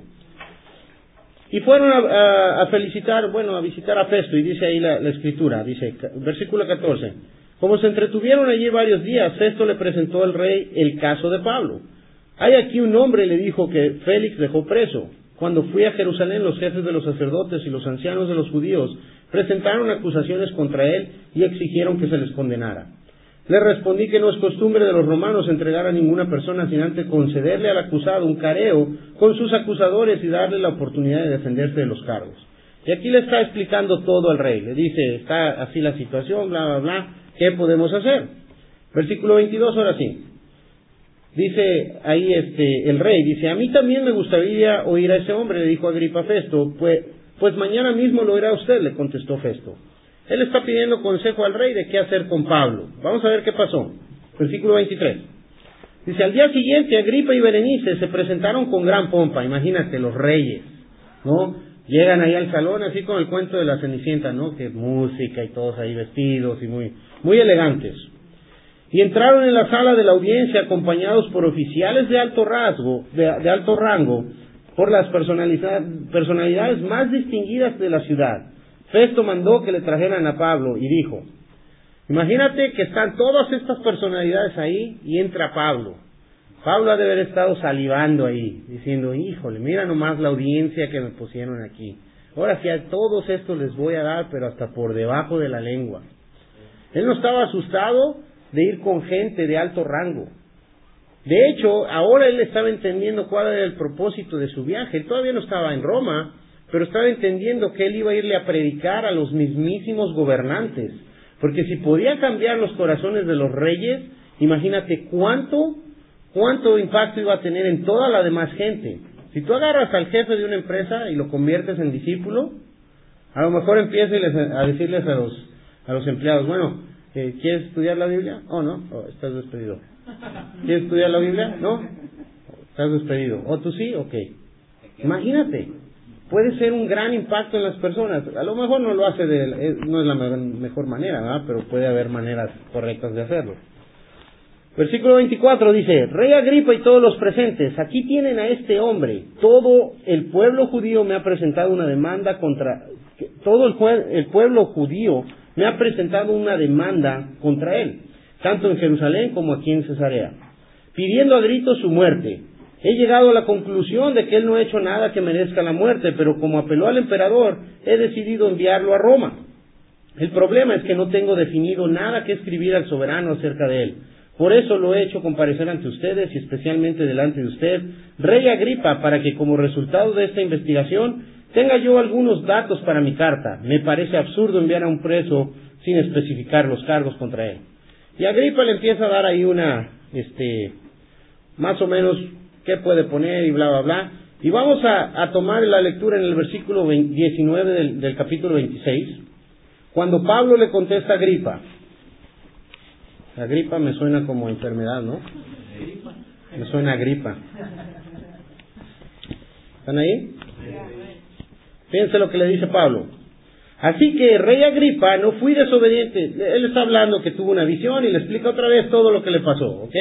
Y fueron a visitar a Festo, y dice ahí la escritura, dice, versículo 14. Como se entretuvieron allí varios días, Festo le presentó al rey el caso de Pablo. Hay aquí un hombre, le dijo, que Félix dejó preso. Cuando fui a Jerusalén, los jefes de los sacerdotes y los ancianos de los judíos presentaron acusaciones contra él y exigieron que se les condenara. Le respondí que no es costumbre de los romanos entregar a ninguna persona sin antes concederle al acusado un careo con sus acusadores y darle la oportunidad de defenderse de los cargos. Y aquí le está explicando todo al rey. Le dice, está así la situación, bla, bla, bla, ¿qué podemos hacer? Versículo 22, ahora sí. Dice ahí el rey, dice, a mí también me gustaría oír a ese hombre, le dijo Agripa a Festo, pues mañana mismo lo oirá usted, le contestó Festo. Él está pidiendo consejo al rey de qué hacer con Pablo. Vamos a ver qué pasó. Versículo 23. Dice, al día siguiente Agripa y Berenice se presentaron con gran pompa. Imagínate, los reyes, ¿no? Llegan ahí al salón así con el cuento de la Cenicienta, ¿no? Que música y todos ahí vestidos y muy elegantes. Y entraron en la sala de la audiencia acompañados por oficiales de alto rango, por las personalidades más distinguidas de la ciudad. Festo mandó que le trajeran a Pablo y dijo, imagínate que están todas estas personalidades ahí y entra Pablo. Pablo ha de haber estado salivando ahí, diciendo, híjole, mira nomás la audiencia que me pusieron aquí. Ahora sí a todos estos les voy a dar, pero hasta por debajo de la lengua. Él no estaba asustado de ir con gente de alto rango. De hecho, ahora él estaba entendiendo cuál era el propósito de su viaje. Él todavía no estaba en Roma, pero estaba entendiendo que él iba a irle a predicar a los mismísimos gobernantes. Porque si podía cambiar los corazones de los reyes, imagínate cuánto impacto iba a tener en toda la demás gente. Si tú agarras al jefe de una empresa y lo conviertes en discípulo, a lo mejor empieza a decirles a los empleados, bueno, ¿quieres estudiar la Biblia? Oh, no, estás despedido. ¿Quieres estudiar la Biblia? No, estás despedido. ¿O tú sí? Ok. Imagínate. Puede ser un gran impacto en las personas. A lo mejor no lo hace no es la mejor manera, ¿verdad? Pero puede haber maneras correctas de hacerlo. Versículo 24 dice, Rey Agripa y todos los presentes, aquí tienen a este hombre. Todo el pueblo judío me ha presentado una demanda el pueblo judío me ha presentado una demanda contra él, tanto en Jerusalén como aquí en Cesarea, pidiendo a gritos su muerte. He llegado a la conclusión de que él no ha hecho nada que merezca la muerte, pero como apeló al emperador, he decidido enviarlo a Roma. El problema es que no tengo definido nada que escribir al soberano acerca de él. Por eso lo he hecho comparecer ante ustedes y especialmente delante de usted, Rey Agripa, para que como resultado de esta investigación tenga yo algunos datos para mi carta. Me parece absurdo enviar a un preso sin especificar los cargos contra él. Y Agripa le empieza a dar ahí más o menos qué puede poner y bla, bla, bla. Y vamos a tomar la lectura en el versículo 19 del capítulo 26, cuando Pablo le contesta a Agripa. La gripa me suena como enfermedad, ¿no? Me suena a gripa. ¿Están ahí? Fíjense lo que le dice Pablo. Así que, Rey Agripa, no fui desobediente. Él está hablando que tuvo una visión y le explica otra vez todo lo que le pasó, ¿ok?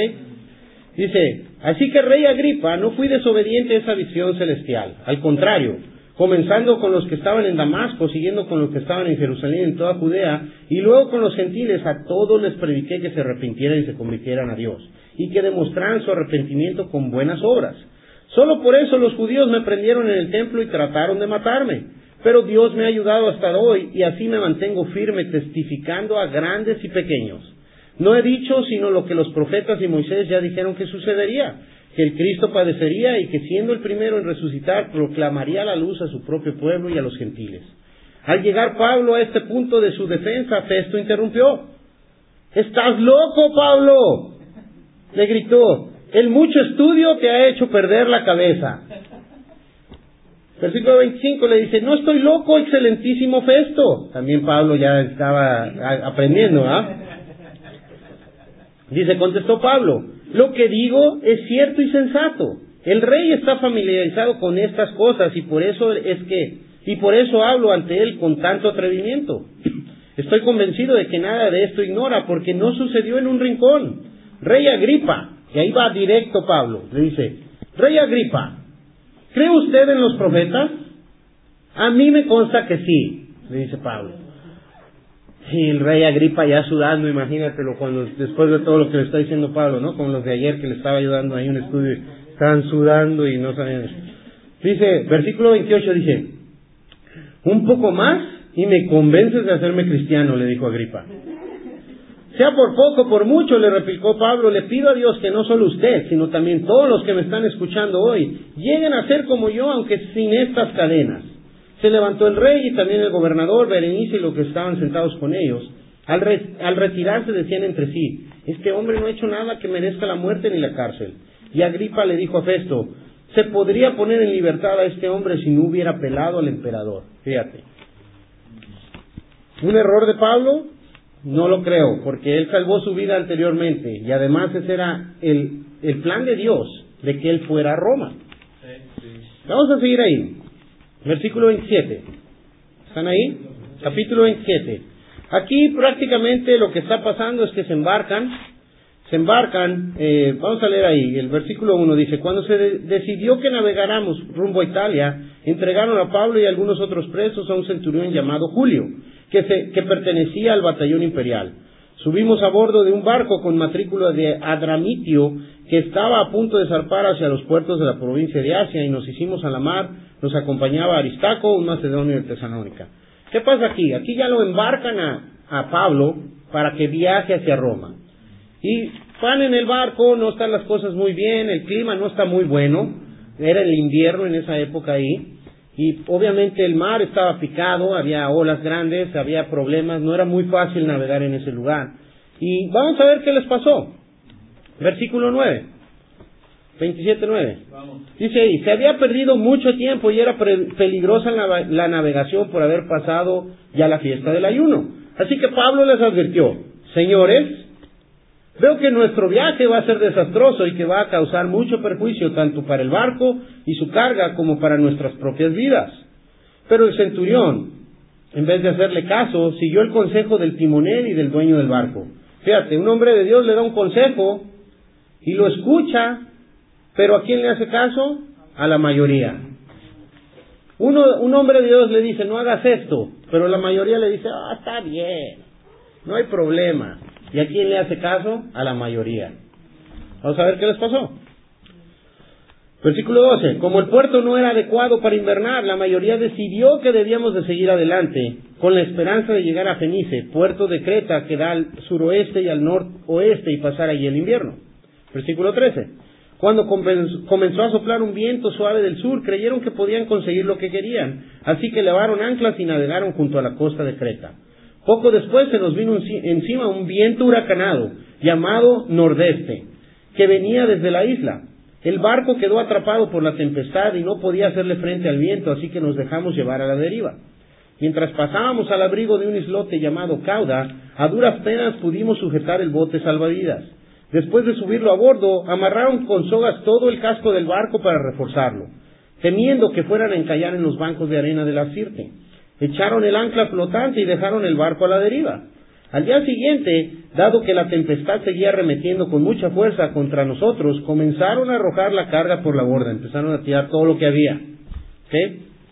Dice, así que, Rey Agripa, no fui desobediente a esa visión celestial. Al contrario, comenzando con los que estaban en Damasco, siguiendo con los que estaban en Jerusalén, en toda Judea, y luego con los gentiles. A todos les prediqué que se arrepintieran y se convirtieran a Dios, y que demostraran su arrepentimiento con buenas obras. Solo por eso los judíos me prendieron en el templo y trataron de matarme. Pero Dios me ha ayudado hasta hoy, y así me mantengo firme, testificando a grandes y pequeños. No he dicho sino lo que los profetas y Moisés ya dijeron que sucedería, que el Cristo padecería y que siendo el primero en resucitar, proclamaría la luz a su propio pueblo y a los gentiles. Al llegar Pablo a este punto de su defensa, Festo interrumpió. «¡Estás loco, Pablo!», le gritó. «El mucho estudio te ha hecho perder la cabeza». Versículo 25 le dice: «No estoy loco, excelentísimo Festo». También Pablo ya estaba aprendiendo, ¿ah? Dice, contestó Pablo: «Lo que digo es cierto y sensato. El rey está familiarizado con estas cosas y por eso hablo ante él con tanto atrevimiento. Estoy convencido de que nada de esto ignora, porque no sucedió en un rincón. Rey Agripa», y ahí va directo Pablo, le dice: «Rey Agripa, ¿cree usted en los profetas? A mí me consta que sí», le dice Pablo. Y el rey Agripa ya sudando, imagínatelo, después de todo lo que le está diciendo Pablo, ¿no? Como los de ayer que le estaba ayudando ahí en un estudio, estaban sudando y no sabían. Dice, versículo 28 dice: «Un poco más y me convences de hacerme cristiano», le dijo Agripa. «Sea por poco, por mucho», le replicó Pablo, «le pido a Dios que no solo usted, sino también todos los que me están escuchando hoy, lleguen a ser como yo, aunque sin estas cadenas». Se levantó el rey y también el gobernador, Berenice y los que estaban sentados con ellos. Al retirarse decían entre sí: «Este hombre no ha hecho nada que merezca la muerte ni la cárcel». Y Agripa le dijo a Festo: «Se podría poner en libertad a este hombre si no hubiera apelado al emperador». Fíjate. ¿Un error de Pablo? No lo creo, porque él salvó su vida anteriormente, y además ese era el plan de Dios, de que él fuera a Roma. Vamos a seguir ahí. Versículo 27. ¿Están ahí? Capítulo 27. Aquí prácticamente lo que está pasando es que se embarcan, vamos a leer ahí, el versículo 1 dice: «Cuando se decidió que navegáramos rumbo a Italia, entregaron a Pablo y algunos otros presos a un centurión llamado Julio, que pertenecía al batallón imperial. Subimos a bordo de un barco con matrícula de Adramitio, que estaba a punto de zarpar hacia los puertos de la provincia de Asia, y nos hicimos a la mar. Nos acompañaba Aristarco, un macedonio de Tesalónica». ¿Qué pasa aquí? Aquí ya lo embarcan a Pablo para que viaje hacia Roma. Y van en el barco, no están las cosas muy bien, el clima no está muy bueno, era el invierno en esa época ahí, y obviamente el mar estaba picado, había olas grandes, había problemas, no era muy fácil navegar en ese lugar. Y vamos a ver qué les pasó. Versículo 9. 27:9. Dice ahí: «Se había perdido mucho tiempo y era peligrosa la navegación por haber pasado ya la fiesta del ayuno. Así que Pablo les advirtió: señores, veo que nuestro viaje va a ser desastroso y que va a causar mucho perjuicio tanto para el barco y su carga como para nuestras propias vidas». Pero el centurión, en vez de hacerle caso, siguió el consejo del timonel y del dueño del barco. Fíjate, un hombre de Dios le da un consejo y lo escucha. Pero ¿a quién le hace caso? A la mayoría. Un hombre de Dios le dice: «No hagas esto», pero la mayoría le dice: «Está bien, no hay problema». ¿Y a quién le hace caso? A la mayoría. Vamos a ver qué les pasó. Versículo 12. «Como el puerto no era adecuado para invernar, la mayoría decidió que debíamos de seguir adelante, con la esperanza de llegar a Fenice, puerto de Creta que da al suroeste y al noroeste, y pasar allí el invierno». Versículo 13. «Cuando comenzó a soplar un viento suave del sur, creyeron que podían conseguir lo que querían, así que levaron anclas y navegaron junto a la costa de Creta. Poco después se nos vino encima un viento huracanado, llamado nordeste, que venía desde la isla. El barco quedó atrapado por la tempestad y no podía hacerle frente al viento, así que nos dejamos llevar a la deriva. Mientras pasábamos al abrigo de un islote llamado Cauda, a duras penas pudimos sujetar el bote salvavidas. Después de subirlo a bordo, amarraron con sogas todo el casco del barco para reforzarlo, temiendo que fueran a encallar en los bancos de arena de la Sirte. Echaron el ancla flotante y dejaron el barco a la deriva. Al día siguiente, dado que la tempestad seguía arremetiendo con mucha fuerza contra nosotros, comenzaron a arrojar la carga por la borda, empezaron a tirar todo lo que había. ¿Sí?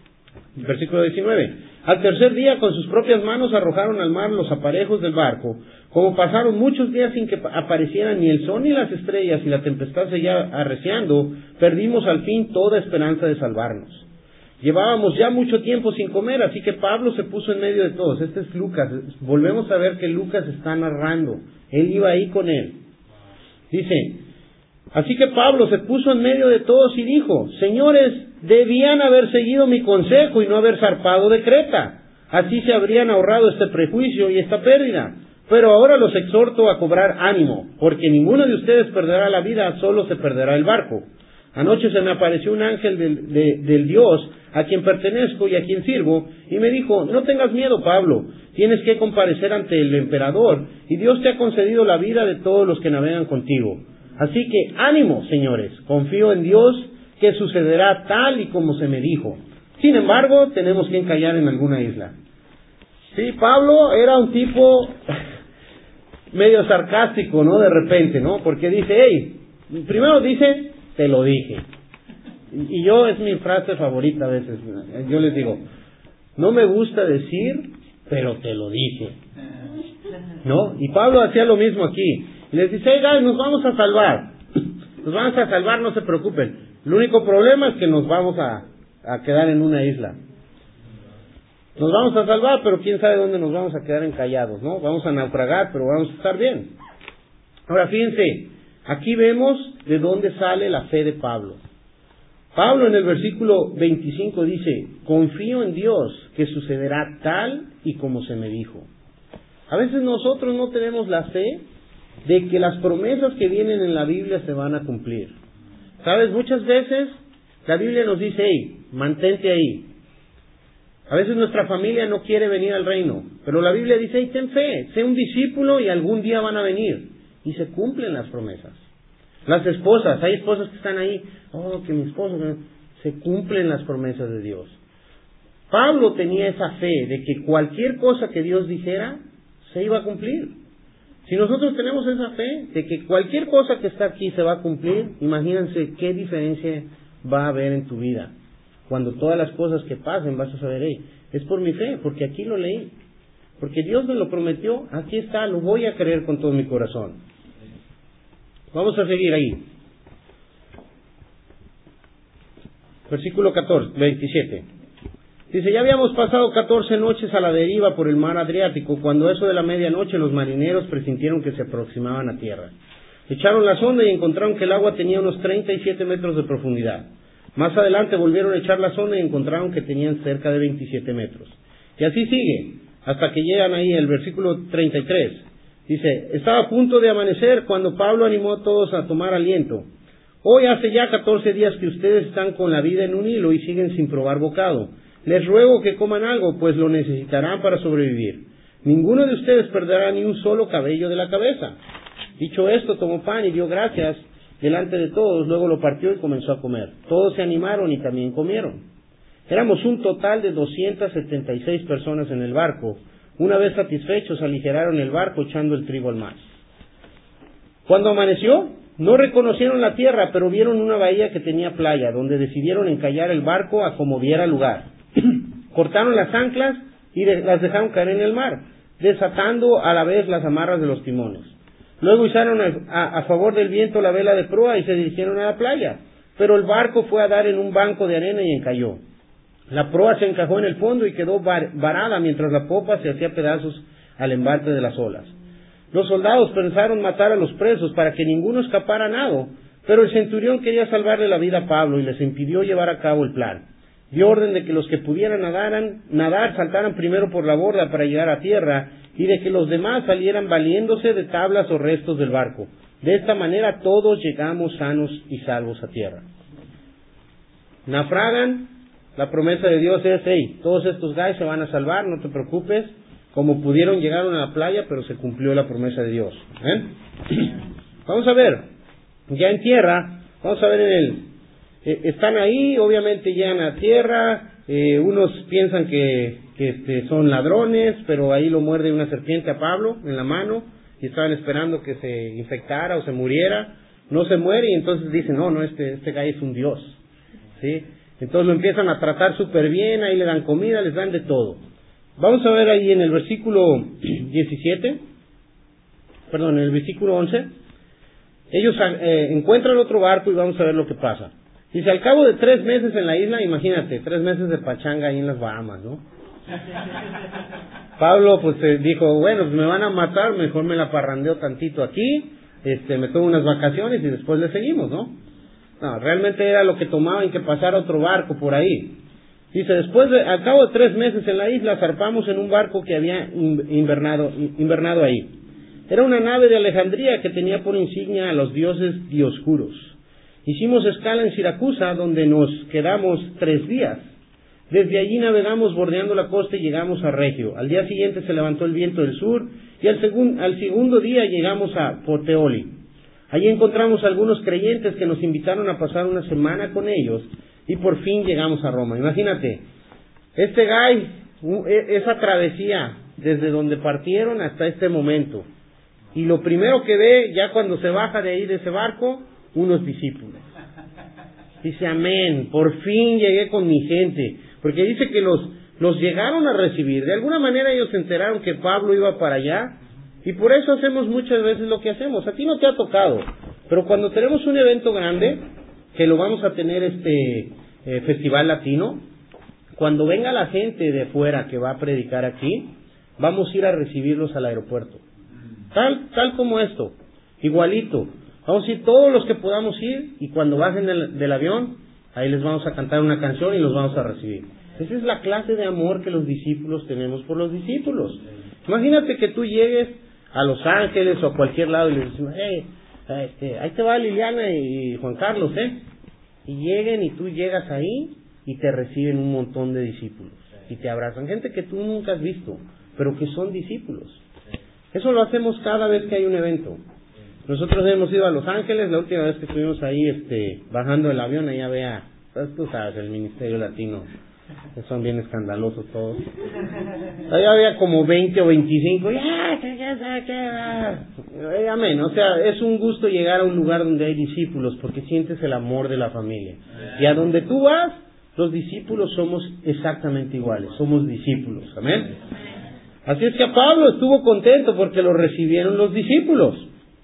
Versículo 19. Al tercer día, con sus propias manos arrojaron al mar los aparejos del barco. Como pasaron muchos días sin que aparecieran ni el sol ni las estrellas y la tempestad seguía arreciando, perdimos al fin toda esperanza de salvarnos. Llevábamos ya mucho tiempo sin comer, así que Pablo se puso en medio de todos. Este es Lucas. Volvemos a ver que Lucas está narrando. Él iba ahí con él. Dice, así que Pablo se puso en medio de todos y dijo, señores, debían haber seguido mi consejo y no haber zarpado de Creta. Así se habrían ahorrado este prejuicio y esta pérdida. Pero ahora los exhorto a cobrar ánimo, porque ninguno de ustedes perderá la vida, solo se perderá el barco. Anoche se me apareció un ángel del Dios a quien pertenezco y a quien sirvo, y me dijo, no tengas miedo, Pablo, tienes que comparecer ante el emperador, y Dios te ha concedido la vida de todos los que navegan contigo. Así que ánimo, señores, confío en Dios que sucederá tal y como se me dijo. Sin embargo, tenemos que encallar en alguna isla. Sí, Pablo era un tipo medio sarcástico, ¿no? De repente, ¿no? Porque dice, hey, primero dice, te lo dije. Y yo, es mi frase favorita a veces. Yo les digo, no me gusta decir, pero te lo dije. ¿No? Y Pablo hacía lo mismo aquí. Y les dice, hey, guys, nos vamos a salvar. Nos vamos a salvar, no se preocupen. El único problema es que nos vamos a quedar en una isla. Nos vamos a salvar, pero quién sabe dónde nos vamos a quedar encallados, ¿no? Vamos a naufragar, pero vamos a estar bien. Ahora, fíjense, aquí vemos de dónde sale la fe de Pablo. Pablo en el versículo 25 dice, confío en Dios que sucederá tal y como se me dijo. A veces nosotros no tenemos la fe de que las promesas que vienen en la Biblia se van a cumplir. ¿Sabes? Muchas veces la Biblia nos dice, hey, mantente ahí. A veces nuestra familia no quiere venir al reino, pero la Biblia dice, hey, ten fe, sé un discípulo y algún día van a venir. Y se cumplen las promesas. Las esposas, hay esposas que están ahí, oh, que mi esposo, se cumplen las promesas de Dios. Pablo tenía esa fe de que cualquier cosa que Dios dijera, se iba a cumplir. Si nosotros tenemos esa fe de que cualquier cosa que está aquí se va a cumplir, imagínense qué diferencia va a haber en tu vida. Cuando todas las cosas que pasen vas a saber, hey, es por mi fe, porque aquí lo leí. Porque Dios me lo prometió, aquí está, lo voy a creer con todo mi corazón. Vamos a seguir ahí. Versículo 27. Dice, ya habíamos pasado 14 noches a la deriva por el mar Adriático, cuando a eso de la medianoche los marineros presintieron que se aproximaban a tierra. Echaron la sonda y encontraron que el agua tenía unos 37 metros de profundidad. Más adelante volvieron a echar la sonda y encontraron que tenían cerca de 27 metros. Y así sigue, hasta que llegan ahí el versículo 33. Dice, estaba a punto de amanecer cuando Pablo animó a todos a tomar aliento. Hoy hace ya 14 días que ustedes están con la vida en un hilo y siguen sin probar bocado. Les ruego que coman algo, pues lo necesitarán para sobrevivir. Ninguno de ustedes perderá ni un solo cabello de la cabeza. Dicho esto, tomó pan y dio gracias delante de todos, luego lo partió y comenzó a comer. Todos se animaron y también comieron. Éramos un total de 276 personas en el barco. Una vez satisfechos, aligeraron el barco echando el trigo al mar. Cuando amaneció, no reconocieron la tierra, pero vieron una bahía que tenía playa, donde decidieron encallar el barco a como diera lugar. Cortaron las anclas y las dejaron caer en el mar, desatando a la vez las amarras de los timones. Luego izaron a favor del viento la vela de proa y se dirigieron a la playa, pero el barco fue a dar en un banco de arena y encalló. La proa se encajó en el fondo y quedó varada mientras la popa se hacía pedazos al embate de las olas. Los soldados pensaron matar a los presos para que ninguno escapara a nado, pero el centurión quería salvarle la vida a Pablo y les impidió llevar a cabo el plan. Dio orden de que los que pudieran nadar saltaran primero por la borda para llegar a tierra y de que los demás salieran valiéndose de tablas o restos del barco. De esta manera todos llegamos sanos y salvos a tierra. Naufragan, la promesa de Dios es, hey, todos estos guys se van a salvar, no te preocupes. Como pudieron llegaron a la playa, pero se cumplió la promesa de Dios. Vamos a ver, ya en tierra, vamos a ver están ahí, obviamente llegan a tierra, unos piensan que son ladrones, pero ahí lo muerde una serpiente a Pablo en la mano, y estaban esperando que se infectara o se muriera, no se muere, y entonces dicen, no, este gallo es un dios, ¿sí? Entonces lo empiezan a tratar súper bien, ahí le dan comida, les dan de todo. Vamos a ver ahí en el versículo 11, ellos encuentran otro barco y vamos a ver lo que pasa. Dice, al cabo de 3 meses en la isla, imagínate, 3 meses de pachanga ahí en las Bahamas, ¿no? Pablo pues dijo, bueno, pues me van a matar, mejor me la parrandeo tantito aquí, me tomo unas vacaciones y después le seguimos, ¿no? No, realmente era lo que tomaban, que pasara otro barco por ahí. Dice, al cabo de 3 meses en la isla, zarpamos en un barco que había invernado ahí. Era una nave de Alejandría que tenía por insignia a los dioses dioscuros. Hicimos escala en Siracusa, donde nos quedamos 3 días. Desde allí navegamos bordeando la costa y llegamos a Regio. Al día siguiente se levantó el viento del sur y al segundo día llegamos a Puteoli. Allí encontramos a algunos creyentes que nos invitaron a pasar una semana con ellos y por fin llegamos a Roma. Imagínate, esa travesía desde donde partieron hasta este momento. Y lo primero que ve, ya cuando se baja de ahí de ese barco, unos discípulos. Dice, amén, por fin llegué con mi gente. Porque dice que los llegaron a recibir. De alguna manera ellos se enteraron que Pablo iba para allá. Y por eso hacemos muchas veces lo que hacemos. A ti no te ha tocado. Pero cuando tenemos un evento grande, que lo vamos a tener Festival Latino, cuando venga la gente de fuera que va a predicar aquí, vamos a ir a recibirlos al aeropuerto. Tal como esto. Igualito. Vamos a ir todos los que podamos ir y cuando bajen del avión, ahí les vamos a cantar una canción y los vamos a recibir. Esa es la clase de amor que los discípulos tenemos por los discípulos. Imagínate que tú llegues a Los Ángeles o a cualquier lado y les decimos, ahí te va Liliana y Juan Carlos, y lleguen y tú llegas ahí y te reciben un montón de discípulos y te abrazan. Gente que tú nunca has visto, pero que son discípulos. Eso lo hacemos cada vez que hay un evento. Nosotros hemos ido a Los Ángeles, la última vez que estuvimos ahí bajando el avión, allá vea, pues tú sabes, el Ministerio Latino, que son bien escandalosos todos. Allá había como 20 o 25, amén, o sea, es un gusto llegar a un lugar donde hay discípulos, porque sientes el amor de la familia. Y a donde tú vas, los discípulos somos exactamente iguales, somos discípulos, amén. Así es que a Pablo estuvo contento porque lo recibieron los discípulos.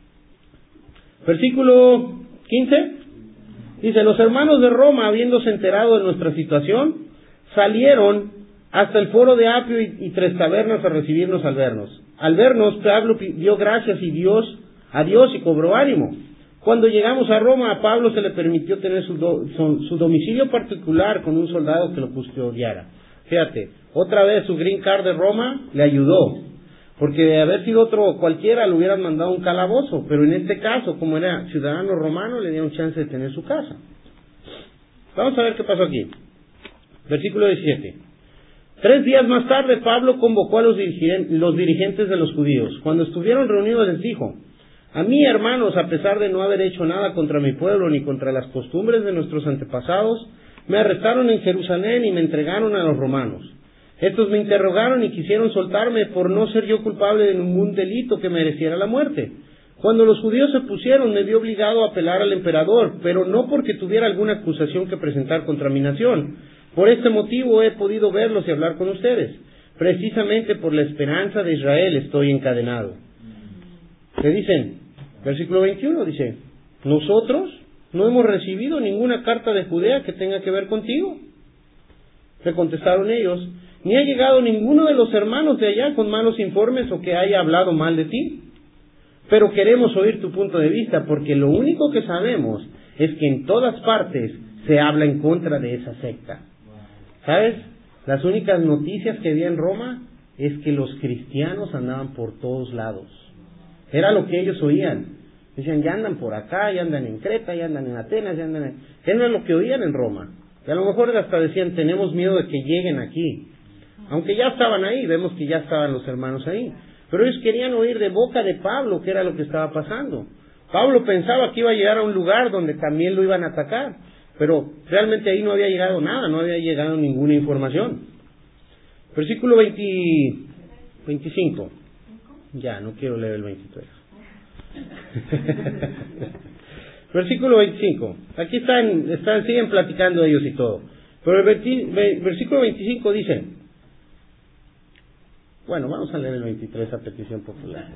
Versículo 15, dice, los hermanos de Roma, habiéndose enterado de nuestra situación, salieron hasta el foro de Apio y 3 tabernas a recibirnos al vernos. Al vernos, Pablo dio gracias a Dios y cobró ánimo. Cuando llegamos a Roma, a Pablo se le permitió tener su domicilio particular con un soldado que lo custodiara. Fíjate, otra vez su green card de Roma le ayudó. Porque de haber sido otro cualquiera le hubieran mandado un calabozo, pero en este caso, como era ciudadano romano, le dieron chance de tener su casa. Vamos a ver qué pasó aquí. Versículo 17. 3 días más tarde, Pablo convocó a los dirigentes de los judíos. Cuando estuvieron reunidos les dijo, a mí, hermanos, a pesar de no haber hecho nada contra mi pueblo ni contra las costumbres de nuestros antepasados, me arrestaron en Jerusalén y me entregaron a los romanos. Estos me interrogaron y quisieron soltarme por no ser yo culpable de ningún delito que mereciera la muerte. Cuando los judíos se pusieron, me vi obligado a apelar al emperador, pero no porque tuviera alguna acusación que presentar contra mi nación. Por este motivo he podido verlos y hablar con ustedes. Precisamente por la esperanza de Israel estoy encadenado. ¿Qué dicen? Versículo 21 dice, nosotros no hemos recibido ninguna carta de Judea que tenga que ver contigo. Le contestaron ellos, ni ha llegado ninguno de los hermanos de allá con malos informes o que haya hablado mal de ti. Pero queremos oír tu punto de vista, porque lo único que sabemos es que en todas partes se habla en contra de esa secta. ¿Sabes? Las únicas noticias que había en Roma es que los cristianos andaban por todos lados. Era lo que ellos oían. Decían, ya andan por acá, ya andan en Creta, ya andan en Atenas, ya andan en... Era lo que oían en Roma. Y a lo mejor hasta decían, tenemos miedo de que lleguen aquí. Aunque ya estaban ahí, vemos que ya estaban los hermanos ahí. Pero ellos querían oír de boca de Pablo qué era lo que estaba pasando. Pablo pensaba que iba a llegar a un lugar donde también lo iban a atacar. Pero realmente ahí no había llegado nada, no había llegado ninguna información. Versículo 25. Ya, no quiero leer el 23. Versículo 25. Aquí siguen platicando ellos y todo. Pero el versículo 25 dice, bueno, vamos a leer el 23 a petición popular.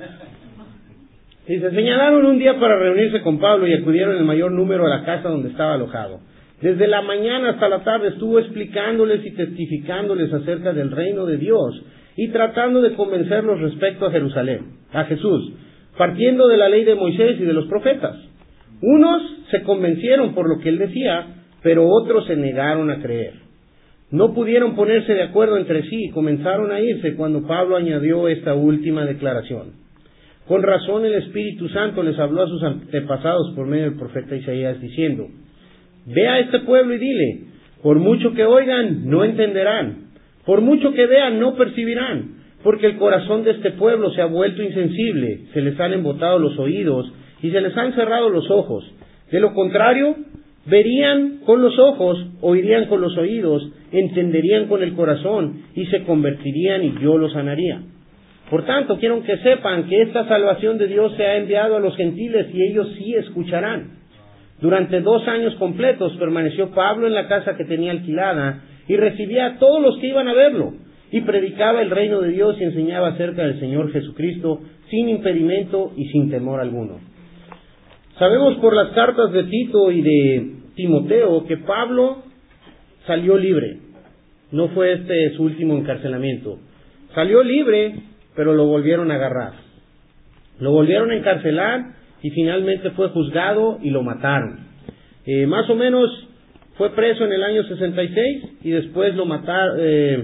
Dice, señalaron un día para reunirse con Pablo y acudieron el mayor número a la casa donde estaba alojado. Desde la mañana hasta la tarde estuvo explicándoles y testificándoles acerca del reino de Dios y tratando de convencerlos respecto a Jerusalén, a Jesús, partiendo de la ley de Moisés y de los profetas. Unos se convencieron por lo que él decía, pero otros se negaron a creer. No pudieron ponerse de acuerdo entre sí y comenzaron a irse cuando Pablo añadió esta última declaración. Con razón el Espíritu Santo les habló a sus antepasados por medio del profeta Isaías diciendo, ve a este pueblo y dile, por mucho que oigan, no entenderán, por mucho que vean, no percibirán, porque el corazón de este pueblo se ha vuelto insensible, se les han embotado los oídos y se les han cerrado los ojos. De lo contrario, verían con los ojos, oirían con los oídos, entenderían con el corazón y se convertirían y yo los sanaría. Por tanto, quiero que sepan que esta salvación de Dios se ha enviado a los gentiles y ellos sí escucharán. Durante 2 años completos permaneció Pablo en la casa que tenía alquilada y recibía a todos los que iban a verlo y predicaba el reino de Dios y enseñaba acerca del Señor Jesucristo sin impedimento y sin temor alguno. Sabemos por las cartas de Tito y de Timoteo que Pablo salió libre. No fue este su último encarcelamiento. Salió libre, pero lo volvieron a agarrar. Lo volvieron a encarcelar y finalmente fue juzgado y lo mataron. Más o menos fue preso en el año 66 y después lo mataron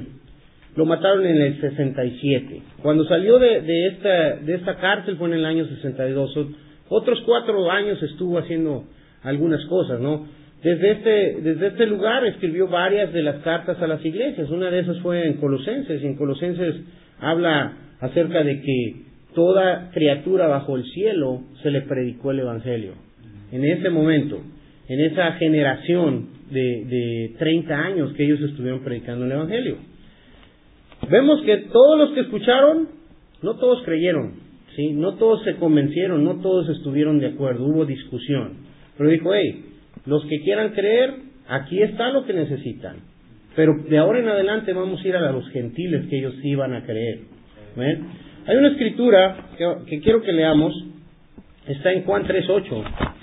en el 67. Cuando salió de esta cárcel fue en el año 62. Otros 4 años estuvo haciendo algunas cosas, ¿no? Desde este lugar escribió varias de las cartas a las iglesias. Una de esas fue en Colosenses, y en Colosenses habla acerca de que toda criatura bajo el cielo se le predicó el Evangelio. En ese momento, en esa generación de 30 años que ellos estuvieron predicando el Evangelio. Vemos que todos los que escucharon, no todos creyeron, ¿sí? No todos se convencieron, no todos estuvieron de acuerdo, hubo discusión. Pero dijo, hey, los que quieran creer, aquí está lo que necesitan. Pero de ahora en adelante vamos a ir a los gentiles que ellos sí van a creer. ¿Ven? Hay una escritura que quiero que leamos, está en Juan 3:8.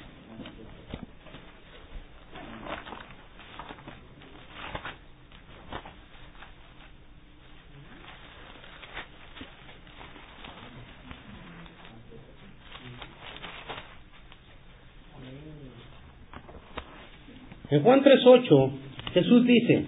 En Juan 3:8, Jesús dice,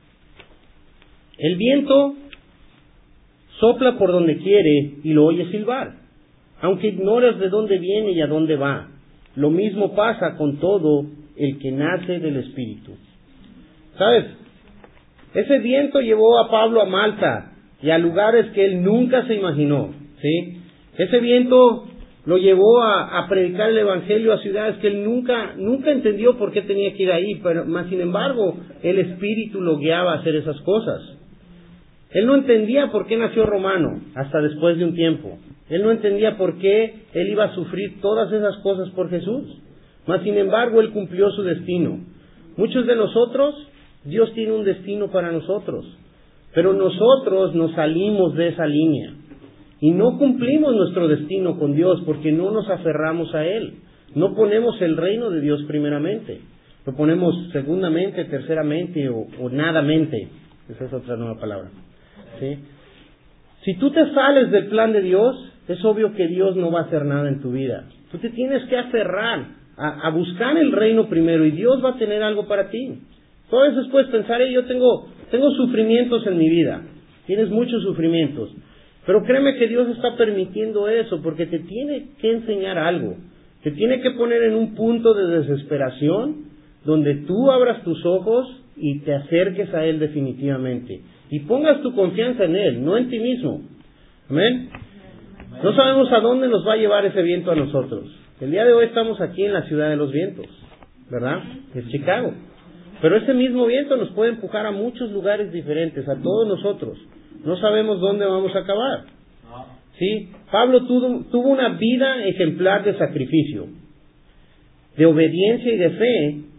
el viento sopla por donde quiere y lo oyes silbar, aunque ignoras de dónde viene y a dónde va. Lo mismo pasa con todo el que nace del Espíritu. ¿Sabes? Ese viento llevó a Pablo a Malta y a lugares que él nunca se imaginó, ¿sí? Ese viento lo llevó a predicar el Evangelio a ciudades que él nunca entendió por qué tenía que ir ahí, pero más sin embargo, el Espíritu lo guiaba a hacer esas cosas. Él no entendía por qué nació romano hasta después de un tiempo. Él no entendía por qué él iba a sufrir todas esas cosas por Jesús. Mas sin embargo, él cumplió su destino. Muchos de nosotros, Dios tiene un destino para nosotros, pero nosotros nos salimos de esa línea y no cumplimos nuestro destino con Dios porque no nos aferramos a Él. No ponemos el reino de Dios primeramente, lo ponemos segundamente, terceramente o nadamente. Esa es otra nueva palabra. ¿Sí? Si tú te sales del plan de Dios, es obvio que Dios no va a hacer nada en tu vida. Tú te tienes que aferrar a buscar el reino primero y Dios va a tener algo para ti. Todo eso puedes pensar, yo tengo sufrimientos en mi vida. Tienes muchos sufrimientos. Pero créeme que Dios está permitiendo eso porque te tiene que enseñar algo. Te tiene que poner en un punto de desesperación donde tú abras tus ojos y te acerques a Él definitivamente. Y pongas tu confianza en Él, no en ti mismo. Amén. No sabemos a dónde nos va a llevar ese viento a nosotros. El día de hoy estamos aquí en la ciudad de los vientos, ¿verdad? Es Chicago. Pero ese mismo viento nos puede empujar a muchos lugares diferentes, a todos nosotros. No sabemos dónde vamos a acabar. ¿Sí? Pablo tuvo una vida ejemplar de sacrificio, de obediencia y de fe,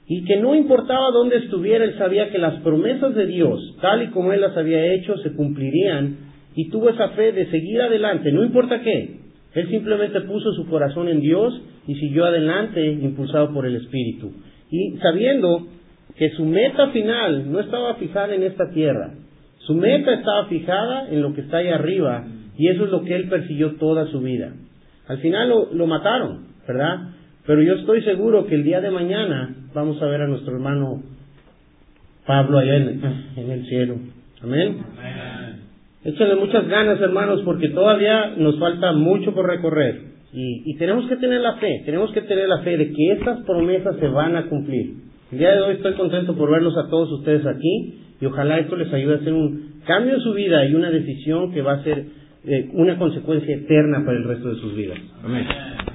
y que no importaba dónde estuviera, él sabía que las promesas de Dios, tal y como él las había hecho, se cumplirían, y tuvo esa fe de seguir adelante, no importa qué. Él simplemente puso su corazón en Dios y siguió adelante, impulsado por el Espíritu, y sabiendo que su meta final no estaba fijada en esta tierra, su meta estaba fijada en lo que está ahí arriba, y eso es lo que él persiguió toda su vida. Al final lo mataron, ¿verdad? Pero yo estoy seguro que el día de mañana vamos a ver a nuestro hermano Pablo allá en el cielo. Amén. Échenle muchas ganas, hermanos, porque todavía nos falta mucho por recorrer. Y tenemos que tener la fe de que estas promesas se van a cumplir. El día de hoy estoy contento por verlos a todos ustedes aquí, y ojalá esto les ayude a hacer un cambio en su vida y una decisión que va a ser una consecuencia eterna para el resto de sus vidas. Amén.